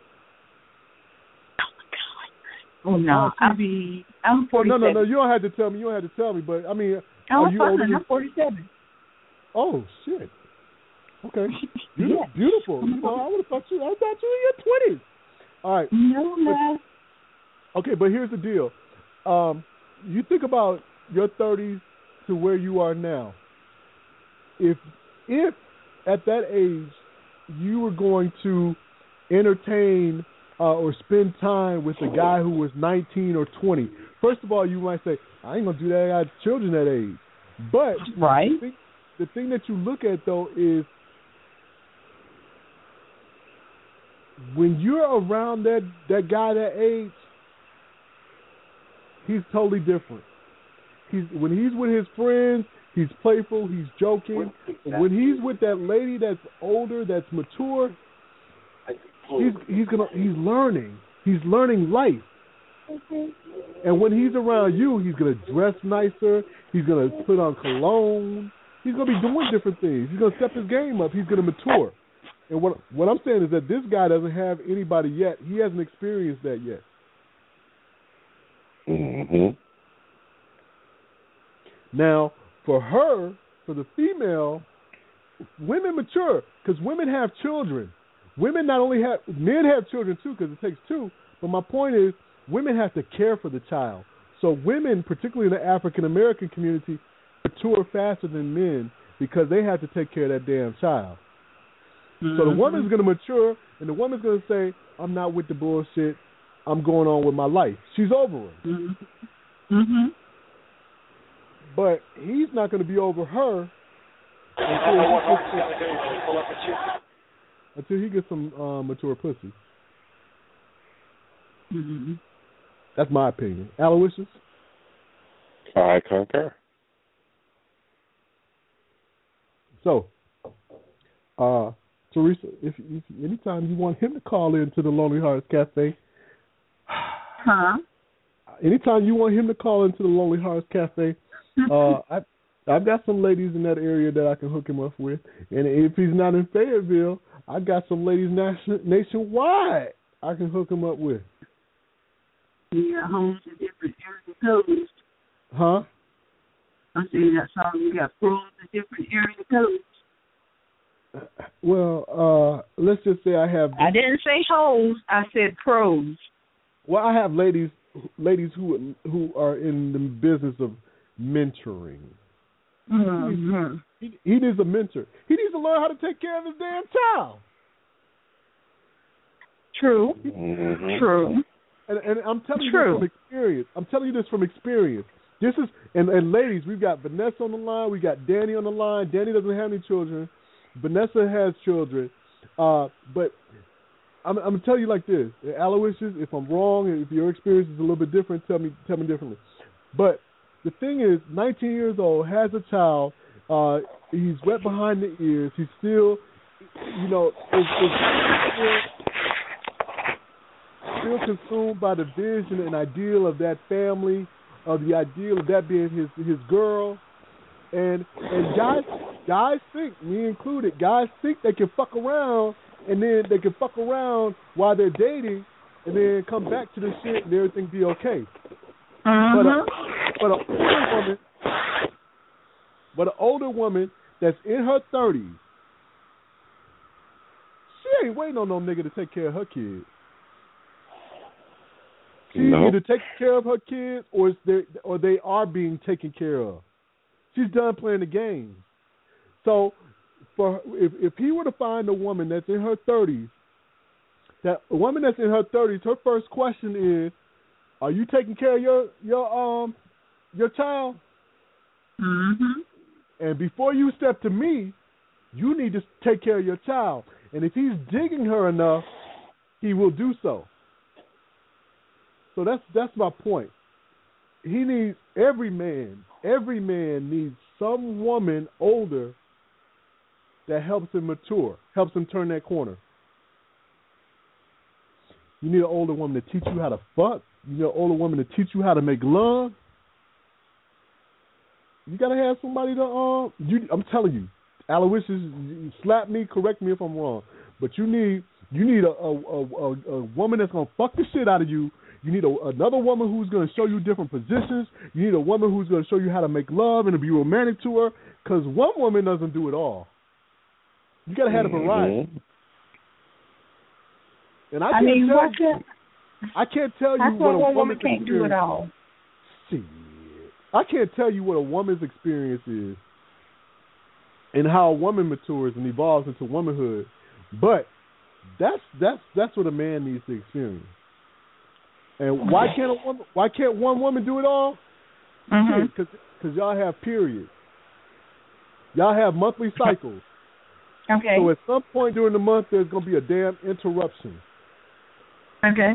Oh no,
Oh,
I'll be. I'm
No,
forty-seven.
no, no. You don't have to tell me. You don't have to tell me. But I mean,
Oh,
are you
fine.
older than-
I'm forty-seven.
Oh shit. Okay. Beautiful.
Yes.
Beautiful. You know, I would have thought you. I thought you in your twenties. All right.
No, no.
Okay, but here's the deal. Um, you think about your thirties to where you are now. If if at that age you were going to entertain uh, or spend time with a guy who was nineteen or twenty, first of all, you might say, I ain't going to do that. I got children that age. But
right.
the, thing, the thing that you look at, though, is when you're around that, that guy that age, he's totally different. He's when he's with his friends, he's playful, he's joking. When he's with that lady that's older, that's mature, he's he's gonna he's learning. He's learning life. And when he's around you, he's gonna dress nicer. He's gonna put on cologne. He's gonna be doing different things. He's gonna step his game up. He's gonna mature. And what what I'm saying is that this guy doesn't have anybody yet. He hasn't experienced that yet.
Mm-hmm.
Now, for her, for the female, women mature because women have children. Women not only have, men have children too because it takes two, but my point is women have to care for the child. So women, particularly in the African American community, mature faster than men because they have to take care of that damn child. Mm-hmm. So the woman's going to mature, and the woman's going to say, I'm not with the bullshit. I'm going on with my life. She's over it.
Mm-hmm. Mm-hmm.
But he's not going to be over her until he gets, until he gets some uh, mature pussy.
Mm-hmm.
That's my opinion. Aloysius?
I concur.
So, uh, Teresa, if, if anytime you want him to call in to the Lonely Hearts Cafe,
huh?
Anytime you want him to call into the Lonely Hearts Cafe, uh, I, I've got some ladies in that area that I can hook him up with, and if he's not in Fayetteville, I got some ladies nation, nationwide I can hook him up with.
Yeah, homes in different area codes.
Huh?
I'm saying that song. You got pros in different area codes.
Well, uh, let's just say I have.
I didn't say hoes. I said pros.
Well, I have ladies, ladies who who are in the business of mentoring.
Mm-hmm.
He, he needs a mentor. He needs to learn how to take care of his damn child.
True.
Mm-hmm.
True.
And, and I'm telling
True.
you this from experience. I'm telling you this from experience. This is and, and ladies, we've got Vanessa on the line. We got Danny on the line. Danny doesn't have any children. Vanessa has children. Uh, but I'm, I'm gonna tell you like this, Aloysius. If I'm wrong, if your experience is a little bit different, tell me tell me differently. But the thing is, nineteen years old, has a child. Uh, he's wet behind the ears. He's still, you know, is, is still, still consumed by the vision and ideal of that family, of the ideal of that being his his girl. And and guys guys think, me included, guys think they can fuck around and then they can fuck around while they're dating and then come back to the shit and everything be okay.
Uh-huh.
But a, but an older woman, but an older woman that's in her thirties, she ain't waiting on no nigga to take care of her kids. She
No.
either takes care of her kids or it's they or they are being taken care of. She's done playing the game. So, for if if he were to find a woman that's in her thirties, that a woman that's in her thirties, her first question is, are you taking care of your your um your child?
Mm-hmm.
And before you step to me, you need to take care of your child. And if he's digging her enough, he will do so. So that's that's my point. He needs every man, every man needs some woman older that helps him mature, helps him turn that corner. You need an older woman to teach you how to fuck. You need an older woman to teach you how to make love. You gotta have somebody to um. You, I'm telling you, Aloysius, slap me, correct me if I'm wrong, but you need you need a a, a, a woman that's gonna fuck the shit out of you. You need a, another woman who's gonna show you different positions. You need a woman who's gonna show you how to make love and to be romantic to her. Because one woman doesn't do it all. You gotta have a variety.
Mm-hmm.
And I,
I
can't
mean,
tell
what
you,
can,
I can't tell you
That's
what
why
a
one
woman's
woman can't do it
experience-
all.
Shit. I can't tell you what a woman's experience is and how a woman matures and evolves into womanhood, but that's that's that's what a man needs to experience. And why can't a woman? Why can't one woman do it all?
Mm-hmm.
Because because y'all have periods. Y'all have monthly cycles.
Okay.
So at some point during the month, there's going to be a damn interruption.
Okay.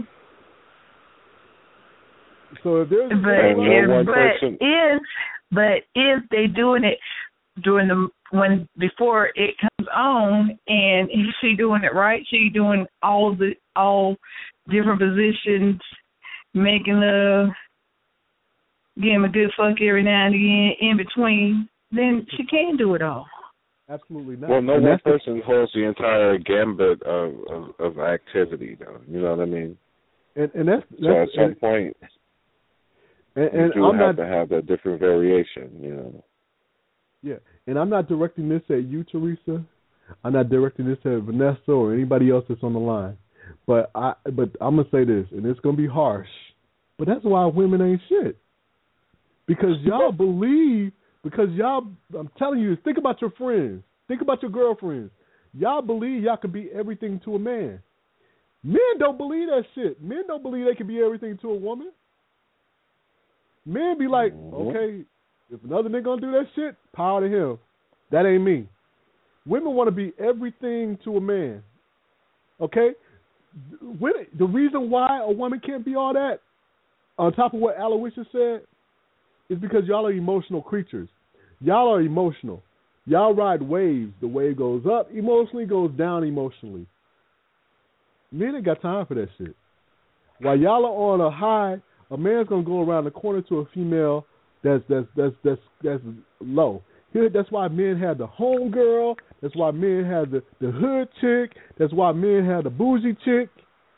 So if there's
But
And no
if,
one
but
person-
if but if they doing it during the when before it comes on, and is she doing it right? She doing all the all different positions, making love, getting a good fuck every now and again in between. Then she can do it all.
Absolutely not.
Well, no
And
one
that's the-
person holds the entire gambit of, of, of activity, though. You know what I mean?
and, and that's, that's
So at some
and,
point,
and,
you
and
do
I'm
have
not
to have that different variation, you know.
yeah, and I'm not directing this at you, Teresa. I'm not directing this at Vanessa or anybody else that's on the line. But I but I'm gonna say this, and it's gonna be harsh, but that's why women ain't shit. Because y'all believe, because y'all, I'm telling you, think about your friends, think about your girlfriends. Y'all believe y'all can be everything to a man. Men don't believe that shit. Men don't believe they can be everything to a woman. Men be like,
Mhm.
okay, if another nigga gonna do that shit, power to him. That ain't me. Women want to be everything to a man. Okay? Women, the reason why a woman can't be all that, on top of what Aloysius said, is because y'all are emotional creatures. Y'all are emotional. Y'all ride waves. The wave goes up emotionally, goes down emotionally. Men ain't got time for that shit. While y'all are on a high, a man's gonna go around the corner to a female that's that's that's that's that's low. Here, that's why men have the home girl. That's why men have the, the hood chick. That's why men have the bougie chick.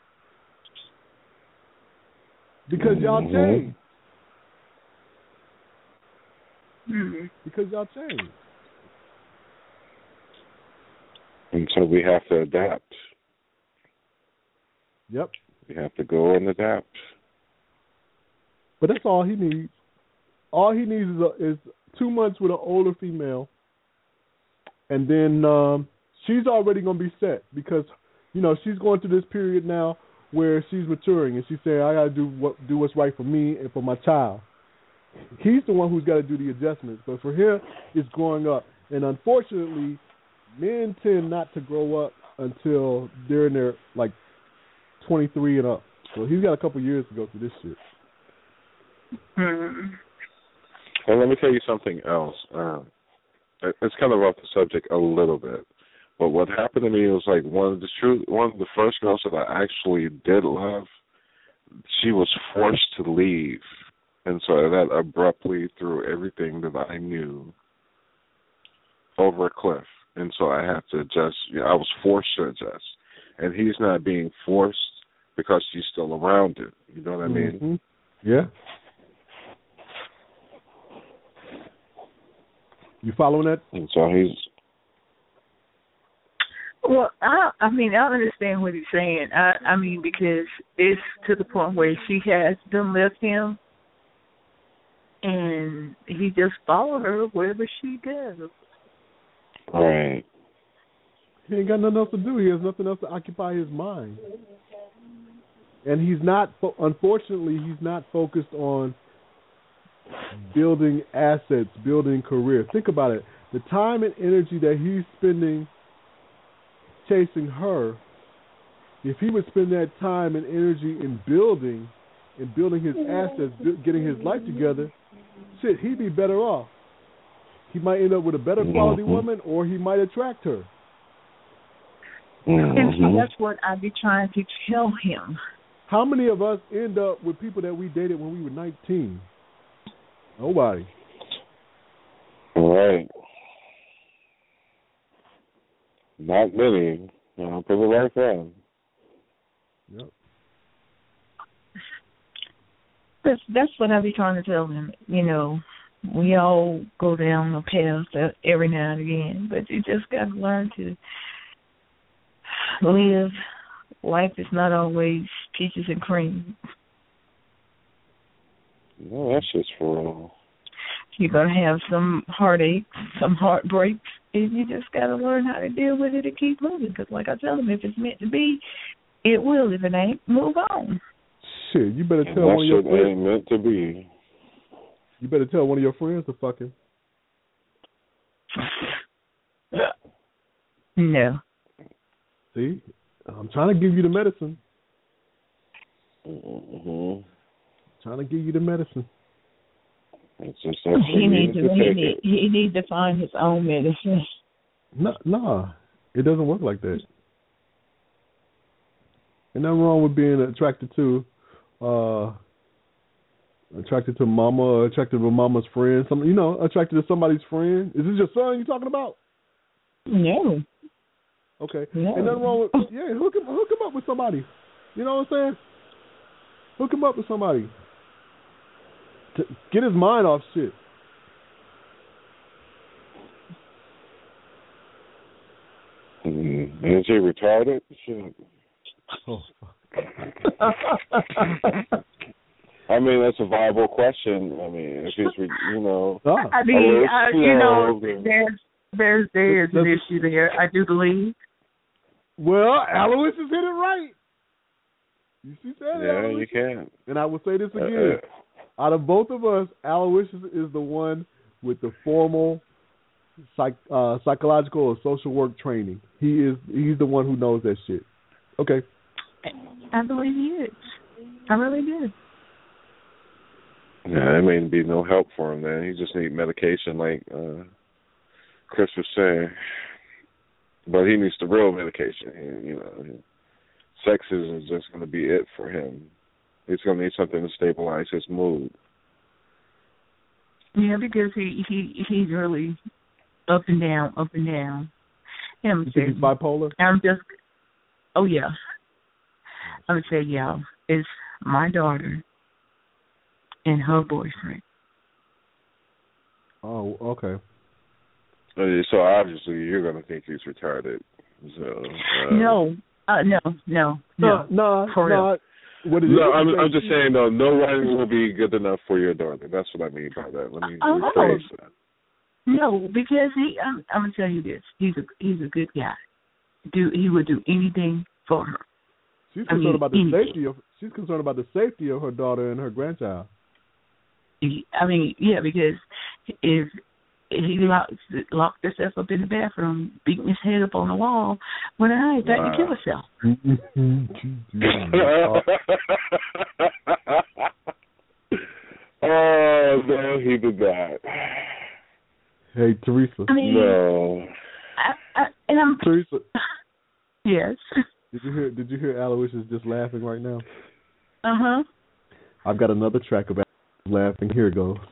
Because y'all
Mhm.
change.
Mm-hmm.
Because y'all change.
And so we have to adapt.
Yep.
We have to go and adapt.
But that's all he needs. All he needs is, a, is two months with an older female, and then um, she's already going to be set because, you know, she's going through this period now where she's maturing, and she's saying, I got to do what do what's right for me and for my child. He's the one who's got to do the adjustments, but for her, it's growing up. And unfortunately, men tend not to grow up until they're in their, like, twenty-three and up. So he's got a couple years to go through this shit.
Mm-hmm.
Well, let me tell you something else. Um, it- it's kind of off the subject a little bit, but what happened to me was like one of the true, one of the first girls that I actually did love. She was forced to leave, and so that abruptly threw everything that I knew over a cliff, and so I had to adjust. You know, I was forced to adjust, and he's not being forced because she's still around it. You know what I mean?
Mm-hmm. Yeah. You following that?
And so he's.
Well, I I mean I understand what he's saying. I I mean because it's to the point where she has done left him, and he just follow her wherever she goes.
Right.
He ain't got nothing else to do. He has nothing else to occupy his mind. And he's not, fo- unfortunately, he's not focused on building assets, building career. Think about it. The time and energy that he's spending chasing her, if he would spend that time and energy in building, in building his assets, bu- getting his life together, shit, he'd be better off. He might end up with a better quality
Mm-hmm.
woman, or he might attract her.
And so
Mm-hmm.
that's what I be trying to tell him.
How many of us end up with people that we dated when we were nineteen? Nobody.
Right. Not many. You know, people like that.
Yep.
That's that's what I be trying to tell him. You know, we all go down the path every now and again, but you just got to learn to live. Life is not always
peaches and cream.
No, that's just for real.
You're going to have some heartaches, some heartbreaks, and you just got to learn how to deal with it and keep moving. Because like I tell them, if it's meant to be, it will. If it ain't, move on.
Shit, you better
And
tell
that
one of your
shit
friends.
ain't meant to be.
You better tell one of your friends to fuck him.
No.
See, I'm trying to give you the medicine.
Mm-hmm.
Trying to give you the medicine.
It's just up to
He
you
needs
to
to. He
take
need.
it.
He need to find his own medicine.
No, nah, it doesn't work like that. Ain't nothing wrong with being attracted to, uh, attracted to mama, or attracted to mama's friend. Some, you know, attracted to somebody's friend. Is this your son you talking about?
No.
Okay.
No.
Ain't nothing wrong with yeah. Hook him, hook him up with somebody. You know what I'm saying? Hook him up with somebody. To get his mind off shit.
Mm, is he retarded? Shit.
Oh,
I mean, that's a viable question. I mean, if he's, re- you know,
ah.
I mean,
Oh,
uh, you know,
yeah.
there's there's there's an issue there. I do believe.
Well, Alois has hit it right. You see that?
Yeah,
Alois?
you can.
And I will say this
Uh,
again.
uh,
Out of both of us, Alois is, is the one with the formal psych, uh, psychological or social work training. He is he's the one who knows that shit. Okay.
I believe he is. I really do.
Yeah, there may be no help for him, man. He just needs medication, like uh, Chris was saying. But he needs the real medication. He, you know, sex isn't just going to be it for him. He's going to need something to stabilize his mood.
Yeah, because he he he's really up and down, up and down. Him
You think he's bipolar?
I'm just. Oh yeah. I would say yeah. It's my daughter and her boyfriend.
Oh, okay.
Uh, So obviously you're going to think he's retarded. So uh,
No, uh, no, no, no.
No,
For
no.
real.
What is
No,
it?
I'm, I'm just saying, though, no one will be good enough for your daughter. That's what I mean by that. Let me
Oh,
rephrase that.
No, because he. I'm, I'm gonna tell you this. He's a he's a good guy. Do he would do anything for her.
She's
I
concerned
mean,
about the
anything.
safety of. She's concerned about the safety of her daughter and her grandchild.
I mean, yeah, because if he locked locked himself up in the bathroom, beating his head up on the wall, when I had to kill herself.
Oh, no, he did that.
Hey, Teresa.
I mean,
No.
I, I, and I'm
Teresa,
yes.
did you hear? Did you hear Alois is just laughing right now?
Uh huh.
I've got another track of Alois laughing. Here it goes.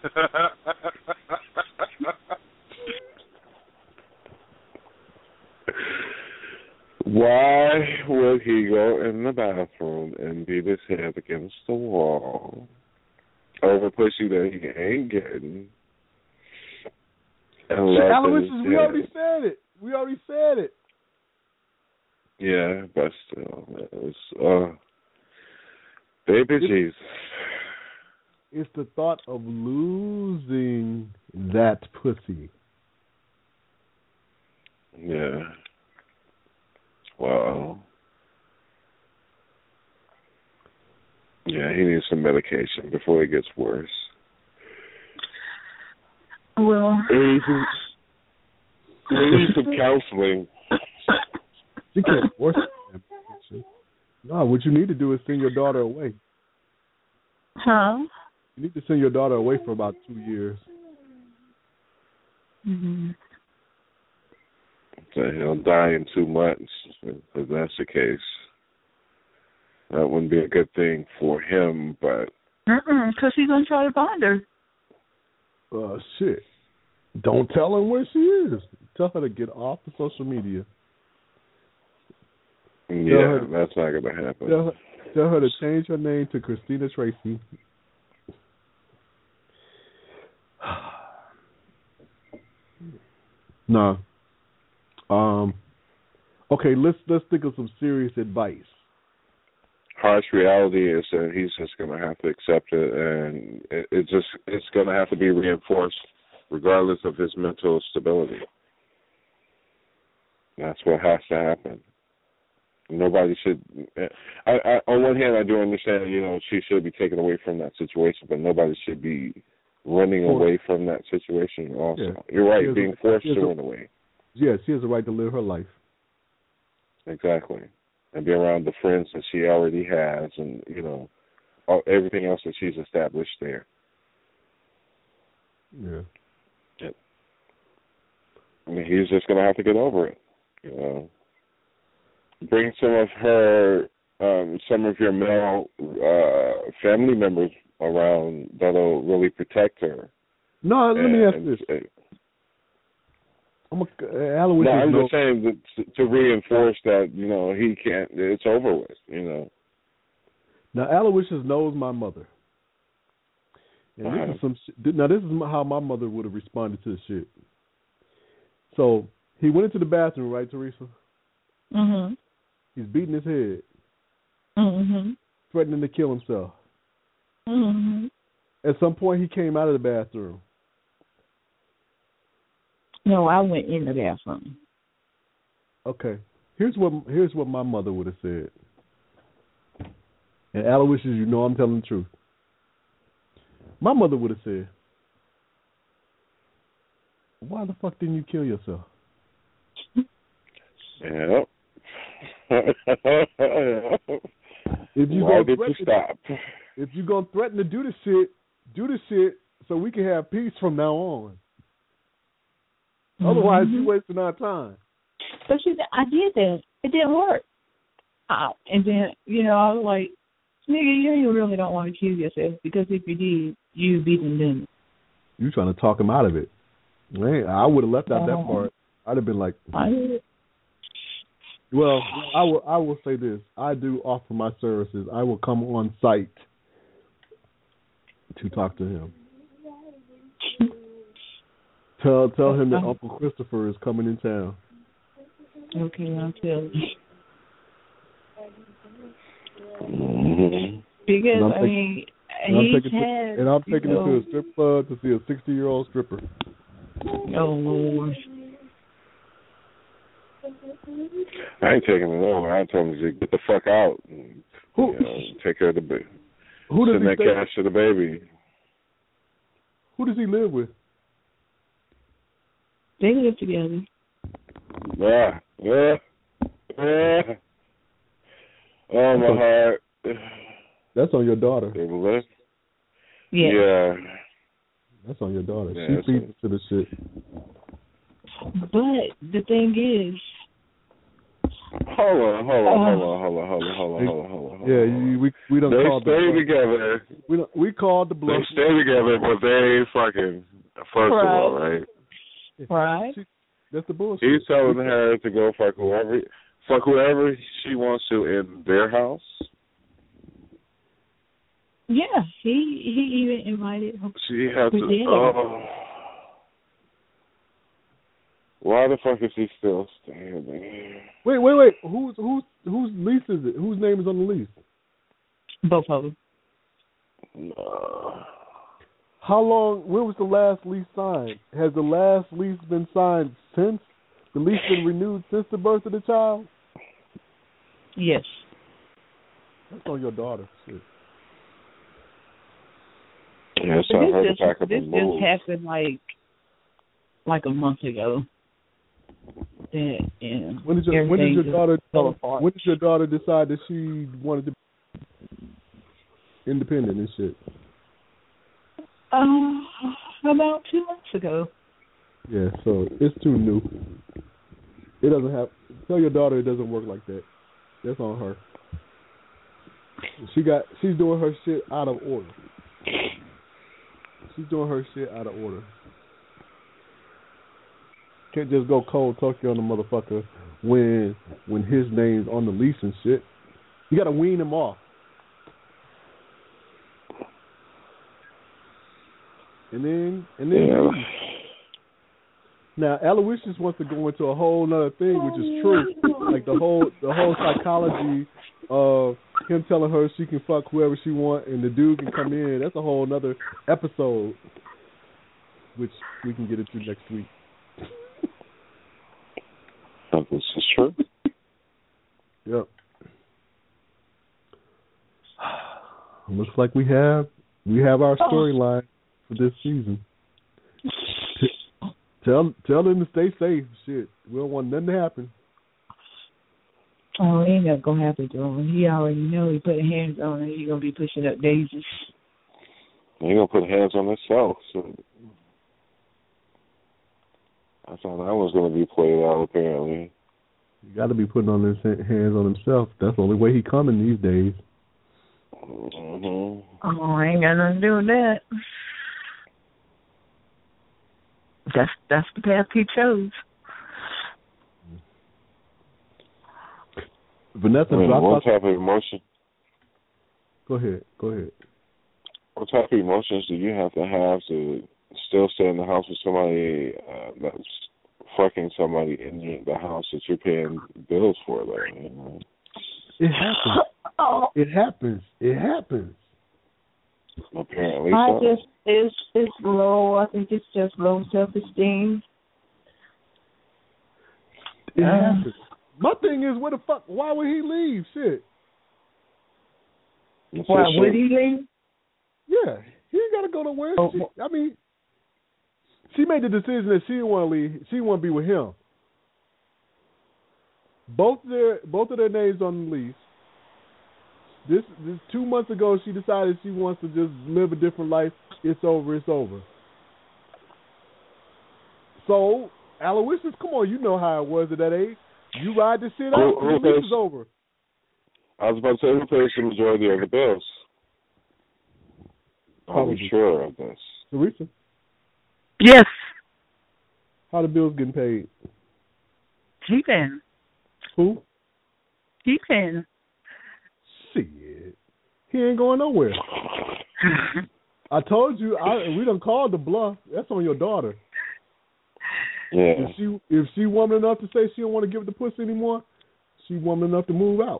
Why would he go in the bathroom and beat his head against the wall over pussy that he ain't getting? And left
Alois,
his
we
head?
already said it. We already said it.
Yeah, but still, it's uh, baby
It's-
Jesus.
It's the thought of losing that pussy.
Yeah. Wow. Yeah, he needs some medication before it gets worse.
Well,
He needs some, he needs some counseling.
She can't force it. No, what you need to do is send your daughter away.
huh?
You need to send your daughter away for about two years.
Mm-hmm.
So he'll die in two months if that's the case. That wouldn't be a good thing for him, but
Mm-mm, because he's gonna try to find her.
Uh, shit. Don't tell her where she is. Tell her to get off the social media.
yeah,
her-
that's not going to happen.
Tell her, tell her to change her name to Christina Tracy. No. Um. Okay, let's let's think of some serious advice.
harsh reality is that he's just going to have to accept it, and it, it just it's going to have to be reinforced, regardless of his mental stability. That's what has to happen. Nobody should. I, I, on one hand, I do understand. You know, she should be taken away from that situation, but nobody should be running away from that situation. Also, yeah. You're right. Being a, forced to a, run away.
Yeah, she has a right to live her life.
Exactly, and be around the friends that she already has, and you know, all, everything else that she's established there.
Yeah.
yeah. I mean, he's just gonna have to get over it. You know. Bring some of her, um, some of your male uh, family members around that'll really protect her.
No, let
and,
me ask this.
And,
I'm a, Aloysius
no, I'm
knows,
just saying that to, to reinforce that, you know, he can't, it's over with, you know.
Now, Aloysius knows my mother. And
uh-huh.
this is some. Now, this is how my mother would have responded to the shit. So, he went into the bathroom, right, Teresa?
Mm-hmm.
He's beating his head.
Mm-hmm.
Threatening to kill himself.
Mm-hmm.
At some point, he came out of the bathroom.
No, I went in the bathroom.
Okay. Here's what here's what my mother would have said. And Aloysius, you know I'm telling the truth. My mother would have said, why the fuck didn't you kill yourself?
Yeah.
If you
Why
gonna
did you stop?
If you're going to threaten to do this shit, do this shit so we can have peace from now on. Mm-hmm. Otherwise, you're wasting our time.
But see, I did that. It didn't work. Uh, and then, you know, I was like, nigga, you really don't want to kill yourself because if you did, you'd be done it.
You trying to talk him out of it. Man, I would have left out uh-huh. that part. I'd have been like,
I did.
Well, I will. I will say this: I do offer my services. I will come on site to talk to him. Tell tell him that Uncle Christopher is coming in town.
Okay, I'll tell you.
Mm-hmm.
Because I
taking,
mean,
and
he
I'm taking
has,
to, and I'm taking
know,
him to a strip club to see a sixty-year-old stripper.
Oh Lord.
I ain't taking it over. I told him to get the fuck out. And,
who?
You know, take care of the baby.
Who does
Send
he
that
stay?
cash to the baby.
Who does he live with?
They live together.
Yeah, yeah, yeah. Oh my heart.
That's on your daughter.
They live.
Yeah.
Yeah.
That's on your daughter.
Yeah,
she feeds to the shit.
But the thing is,
hold on, hold on, hold on, hold on, hold on, hold on, hold on, hold on.
Yeah, you, we we don't.
They
call
stay
the
together.
We don't, we called the bluff.
They stay together, but they ain't fucking. First
right.
of all, right?
Right.
She, that's the bullshit.
He's telling her to go fuck whoever, fuck whoever she wants to in their house.
Yeah, he he even invited her.
She had to. Oh. Why the fuck is he still staying there?
Wait, wait, wait. Who's who's whose lease is it? Whose name is on the lease?
Both of them.
No.
How long? When was the last lease signed? Has the last lease been signed since the lease been renewed since the birth of the child?
Yes.
That's on your daughter. Shit.
Yeah, so I heard
this
to pack
just,
up
this
and move.
just happened like like a month ago. That, yeah,
when did your when did your daughter
fell apart.
when did your daughter decide that she wanted to be independent and shit?
Um, about two months ago.
Yeah, so it's too new. It doesn't have. Tell your daughter it doesn't work like that. That's on her. She got. She's doing her shit out of order. She's doing her shit out of order. Can't just go cold turkey on the motherfucker when when his name's on the lease and shit. You gotta wean him off. And then and then
yeah.
Now Aloysius wants to go into a whole nother thing, which is true. Like the whole the whole psychology of him telling her she can fuck whoever she want and the dude can come in. That's a whole nother episode, which we can get into next week.
This is true.
Yep. Looks like we have we have our storyline for this season. T- tell tell them to stay safe. Shit, we don't want nothing to happen.
Oh, ain't nothing gonna happen to him. He already know he put hands on her. He gonna be pushing up daisies.
He gonna put hands on himself. So I thought that was gonna be played out. Apparently,
he got to be putting on his hands on himself. That's the only way he coming these days.
Mm-hmm.
Oh, I ain't got nothing to do with that. That's that's the path he chose.
Vanessa,
I mean,
drop
what
out.
type of emotion?
Go ahead. Go ahead.
What type of emotions do you have to have to still stay in the house with somebody uh, that's fucking somebody in the house that you're paying bills for? Though, you know?
It happens. It happens. It happens.
Apparently,
I
so.
just it's it's low. I think it's just low self esteem.
It
Uh,
happens. My thing is, where the fuck? Why would he leave? Shit.
That's
Why
for
would
sure.
he leave?
Yeah, he ain't got to go nowhere.
Oh,
She, I mean, she made the decision that she didn't want to leave. She didn't want to be with him. Both their both of their names on the lease. This, this two months ago, she decided she wants to just live a different life. It's over. It's over. So, Aloysius, come on, you know how it was at that age. You ride this shit out,
Who-
and
who
the lease
pays-
is over.
I was about to say, who pays the majority of the bills? Are
Probably.
we sure of this?
Teresa,
Yes,
how the bills getting paid?
he can.
Who?
He can.
Shit. He ain't going nowhere. I told you, I we done called the bluff. That's on your daughter.
Yeah.
If she if she woman enough to say she don't want to give the pussy anymore, she woman enough to move out.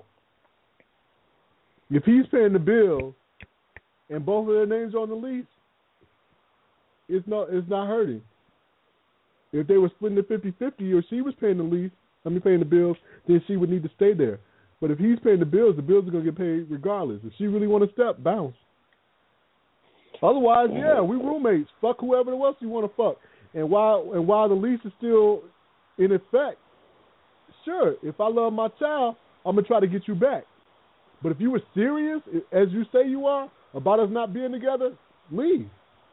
If he's paying the bills and both of their names are on the lease, it's not it's not hurting. If they were splitting it fifty-fifty or she was paying the lease, I mean paying the bills, then she would need to stay there. But if he's paying the bills, the bills are gonna get paid regardless. If she really want to step, bounce. Otherwise, yeah, we roommates. Fuck whoever else you want to fuck. And while and while the lease is still in effect, sure, if I love my child, I'm gonna try to get you back. But if you were serious, as you say you are, about us not being together, leave.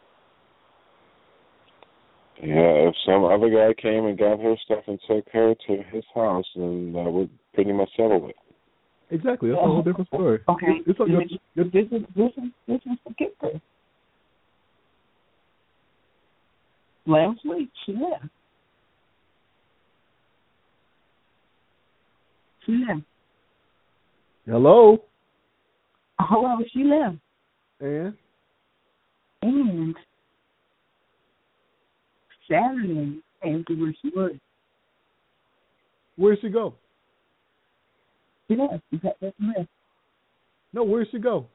Yeah, if some other guy came and got her stuff and took her to his house, then that would pretty much settle it.
Exactly, that's a whole different story.
Okay,
It's, it's a, your, your,
this is this is this is the kicker. Last week she left. She left.
hello,
Hello, she left.
and
And Saturday came to where she was.
where'd she go?
She left. She got that left.
No, where'd she go?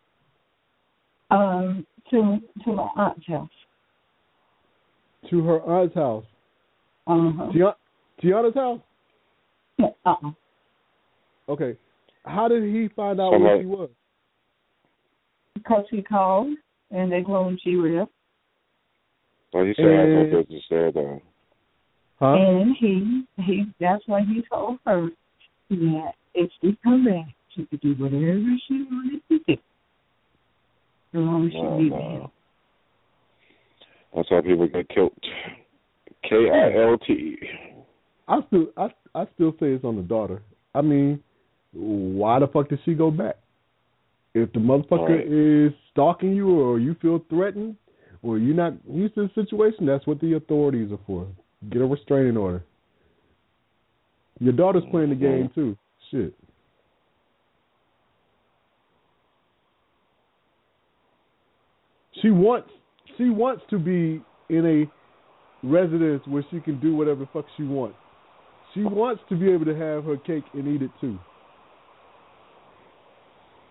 Um, to to my aunt's house.
To her aunt's house.
Uh-huh.
Tiana, Tiana's house?
Uh-uh.
Okay. How did he find out
Somebody-
where she was?
Because he called and they told him she left.
Well, he said I had
And-
no business there, though.
Huh?
And he he that's why he told her that if she come back, she could do whatever she wanted to do. As long as she
No,
be
no.
with him.
That's how people get killed. K I L T.
I still I I still say it's on the daughter. I mean, why the fuck did she go back? If the motherfucker
Right.
is stalking you or you feel threatened or you're not used to the situation, that's what the authorities are for. Get a restraining order. Your daughter's playing the game too. Shit. She wants she wants to be in a residence where she can do whatever the fuck she wants. She wants to be able to have her cake and eat it too.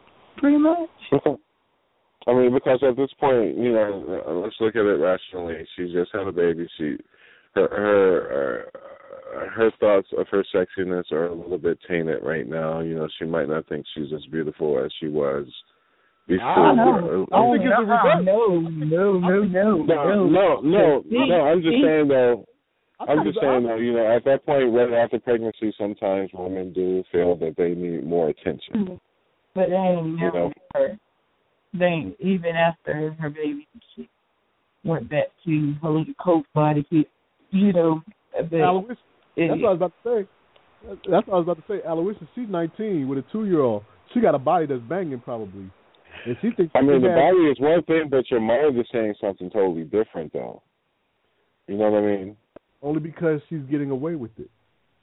pretty much.
I mean, because at this point, you know, uh, let's look at it rationally. She just had a baby. She, her, her, uh, her thoughts of her sexiness are a little bit tainted right now. You know, she might not think she's as beautiful as she was before.
I know.
I think it's a reverse.
No, no, no, no,
no, no, no, no. I'm just saying though. I'm just saying though. You know, at that point, right after pregnancy, sometimes women do feel that they need more attention.
But they ain't never.
You know?
Her. They even after her baby, she went back to her little coat body. You know, but
Aloysius,
it,
that's what I was about to say. That's what I was about to say. Aloysius, she's nineteen with a two-year-old. She got a body that's banging probably, and she thinks.
I mean, the
has,
body is one thing, but your mind is saying something totally different, though. You know what I mean?
Only because she's getting away with it.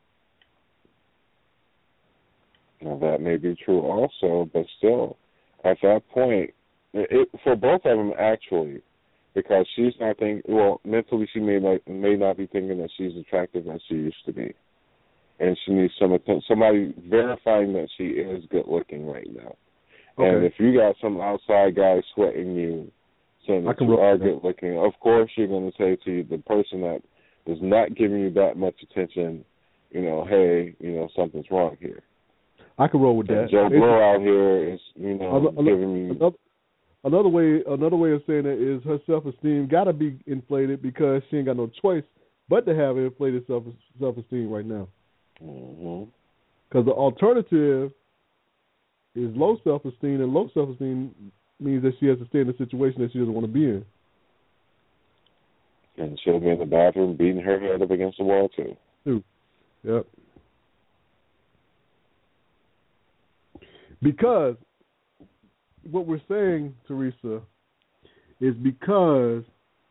Now that may be true, also, but still, at that point. It, for both of them, actually, because she's not thinking. Well, mentally, she may not may not be thinking that she's attractive as she used to be, and she needs some somebody verifying that she is good looking right now. Okay. And if you got some outside guy sweating you, saying that you are good looking, of course you're going to say to you, the person that is not giving you that much attention, you know, hey, you know, something's wrong here.
I can roll with that.
And Joe Blow out here is, you know,
another,
giving me.
Another, Another way, another way of saying it is her self-esteem got to be inflated because she ain't got no choice but to have inflated self self-esteem right now. Because
mm-hmm.
the alternative is low self-esteem, and low self-esteem means that she has to stay in a situation that she doesn't want to be in.
And she'll be in the bathroom beating her head up against the wall too.
Too. Yep. Because what we're saying, Teresa, is because,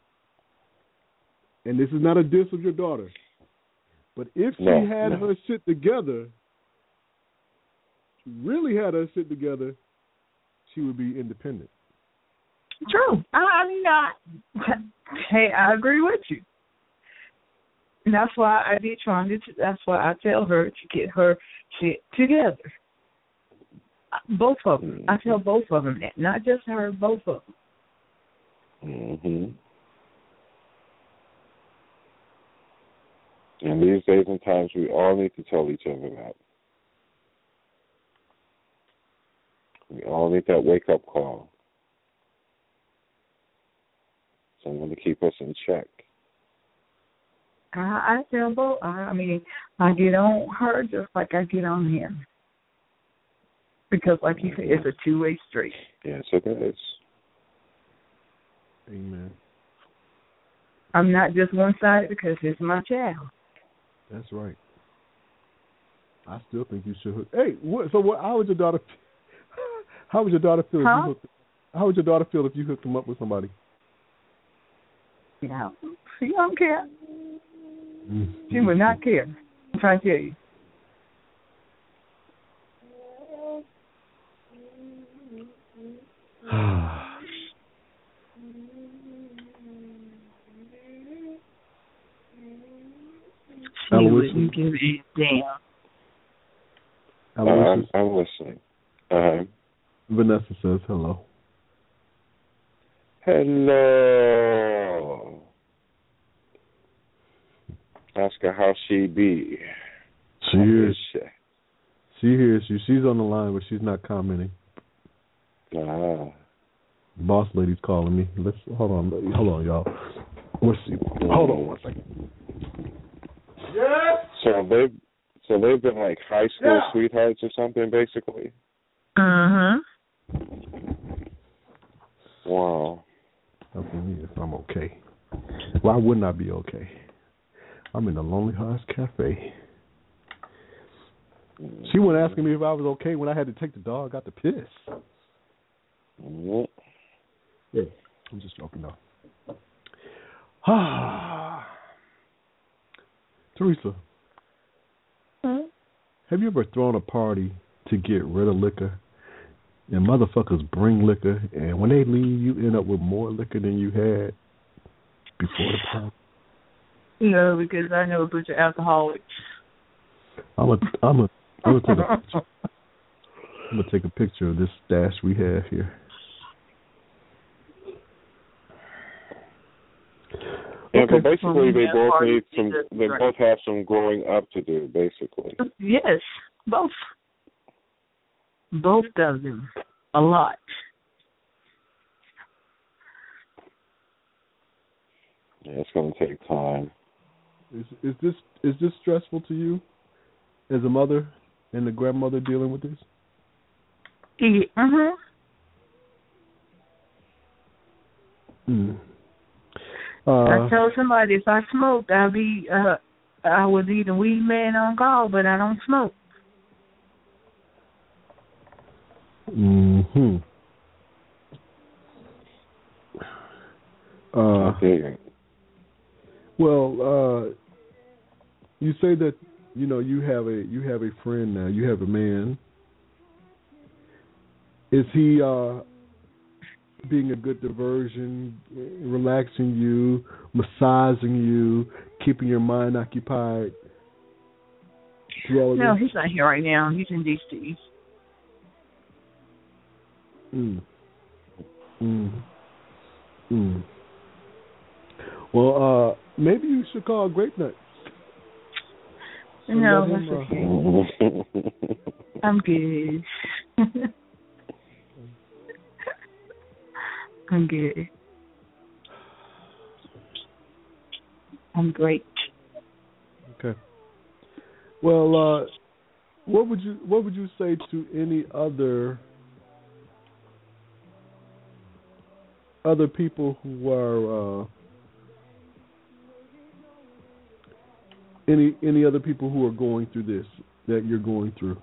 and this is not a diss of your daughter, but if she
no,
had
no.
her shit together, really had her shit together, she would be independent.
True. I'm not. Hey, I agree with you. And that's why I be trying to. That's why I tell her to get her shit together. Both of them. I tell both of them that. Not just her, both of them.
Mm-hmm. And these days and times, we all need to tell each other that. We all need that wake-up call. Someone to keep us in check.
I, I tell both. I mean, I get on her just like I get on him. Because, like you said, it's a two-way street.
Yes, it is.
Amen.
I'm not just one-sided because it's my child.
That's right. I still think you should. Hey, what, so what? How would your daughter? How would your daughter feel?
Huh?
If you hooked, how would your daughter feel if you hooked them up with somebody?
No, she don't care.
Mm-hmm.
She would not care. I'm trying to tell you. She wouldn't give a damn.
Uh, I'm, I'm listening. Uh,
Vanessa says hello.
Hello. Ask her how she be.
She
how
hears.
She?
she hears you. She's on the line, but she's not commenting.
Ah.
Boss lady's calling me. Let's hold on. Hold on, y'all. Let's see. Hold on one second. Yes.
So they, so they've been like high school
yeah.
sweethearts or something, basically.
Uh huh.
Wow.
Helping me if I'm okay. Why wouldn't I be okay? I'm in the Lonely Hearts Cafe. She went asking me if I was okay when I had to take the dog out to piss.
Mm-hmm.
Yeah, I'm just joking though. Ah, Teresa,
Hmm?
have you ever thrown a party to get rid of liquor? And motherfuckers bring liquor, and when they leave, you end up with more liquor than you had before the party.
No, because I know a bunch of alcoholics.
I'm a, I'm a, I'm a take a, I'm gonna take a picture of this stash we have here.
Yeah,
Okay.
but basically they
Yeah,
both
party
need some.
is
They
right.
both have some growing up to do, basically.
Yes, both. Both of them. A lot.
Yeah, it's going to take time.
Is is this is this stressful to you as a mother and a grandmother dealing with this?
Yeah. Uh-huh.
Mm.
I
Uh,
told somebody if I smoked, I'd be, uh, I would be the weed man on call, but I don't smoke.
hmm Uh,
Okay.
well, uh, you say that you know you have a you have a friend now. You have a man. Is he uh, being a good diversion, relaxing you, massaging you, keeping your mind occupied through all of
No,
this?
he's not here right now. He's in D C.
Mm. Mm. Mm. Well, uh, maybe you should call Grape Nuts. and
No,
let him,
that's
uh,
okay. I'm good. I'm good. I'm great.
Okay. Well, uh, what would you what would you say to any other other people who are uh, any any other people who are going through this that you're going through?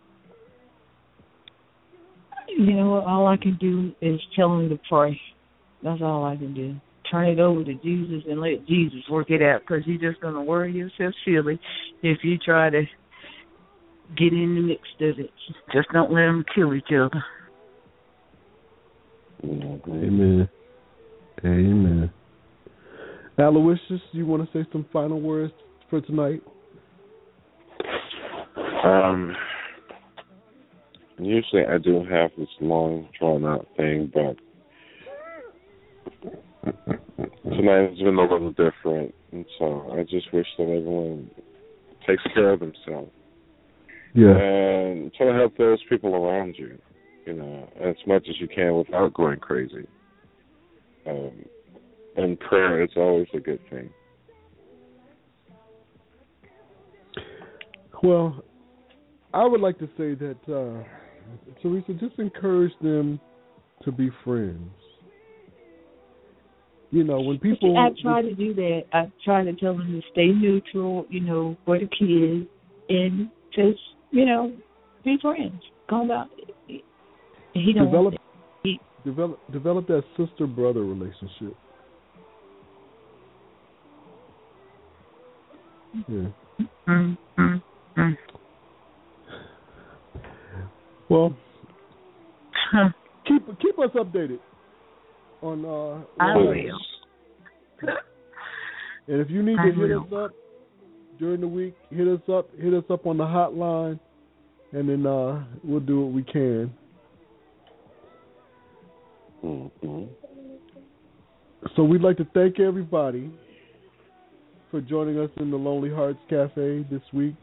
You know what? All I can do is tell him to pray. That's all I can do. Turn it over to Jesus and let Jesus work it out, because you're just going to worry yourself silly if you try to get in the mix of it. Just don't let them kill each other.
Amen. Amen. Aloysius, you want to say some final words for tonight?
Um, usually I do have this long, drawn-out thing, but tonight has been a little different, and so I just wish that everyone takes care of themselves.
Yeah.
And try to help those people around you, you know, as much as you can without going crazy. Um, and prayer is always a good thing.
Well, I would like to say that, uh, Teresa, just encourage them to be friends. You know, when people...
I try to do that. I try to tell them to stay neutral, you know, for the kids, and just, you know, be friends. Go about it. He don't
develop,
want he,
develop, develop that sister-brother relationship. Yeah.
Mm, mm, mm.
Well, keep keep us updated on. Uh,
I
on
will.
And if you need
I
to hit
will.
us up during the week, hit us up. Hit us up on the hotline, and then uh, we'll do what we can.
Mm-hmm.
So we'd like to thank everybody for joining us in the Lonely Hearts Cafe this week.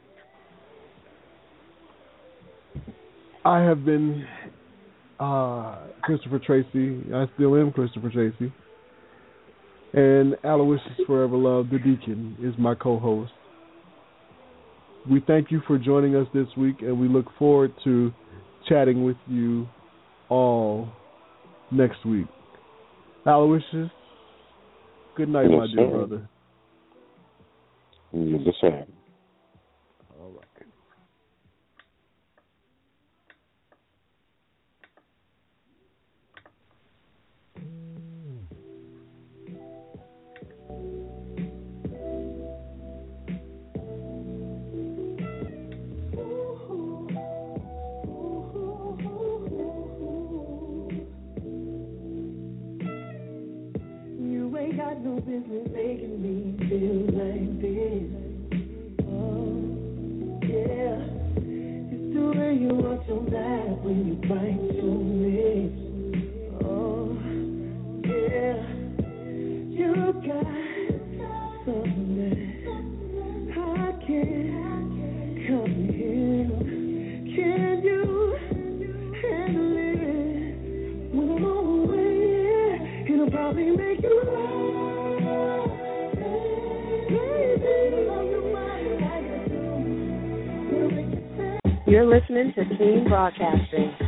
I have been uh, Christopher Tracy. I still am Christopher Tracy. And Aloysius Forever Love, the Deacon, is my co-host. We thank you for joining us this week, and we look forward to chatting with you all next week. Aloysius, good night,
Yes,
my dear
sir.
brother.
You're the same.
All right.
You ain't got no business making me feel like this. you want so bad when you bite your lips. Oh, yeah, you got something I can't comprehend. Can you handle it when I'm away? It'll probably make you laugh. Baby, love your body like I do.
You're listening to Team Broadcasting.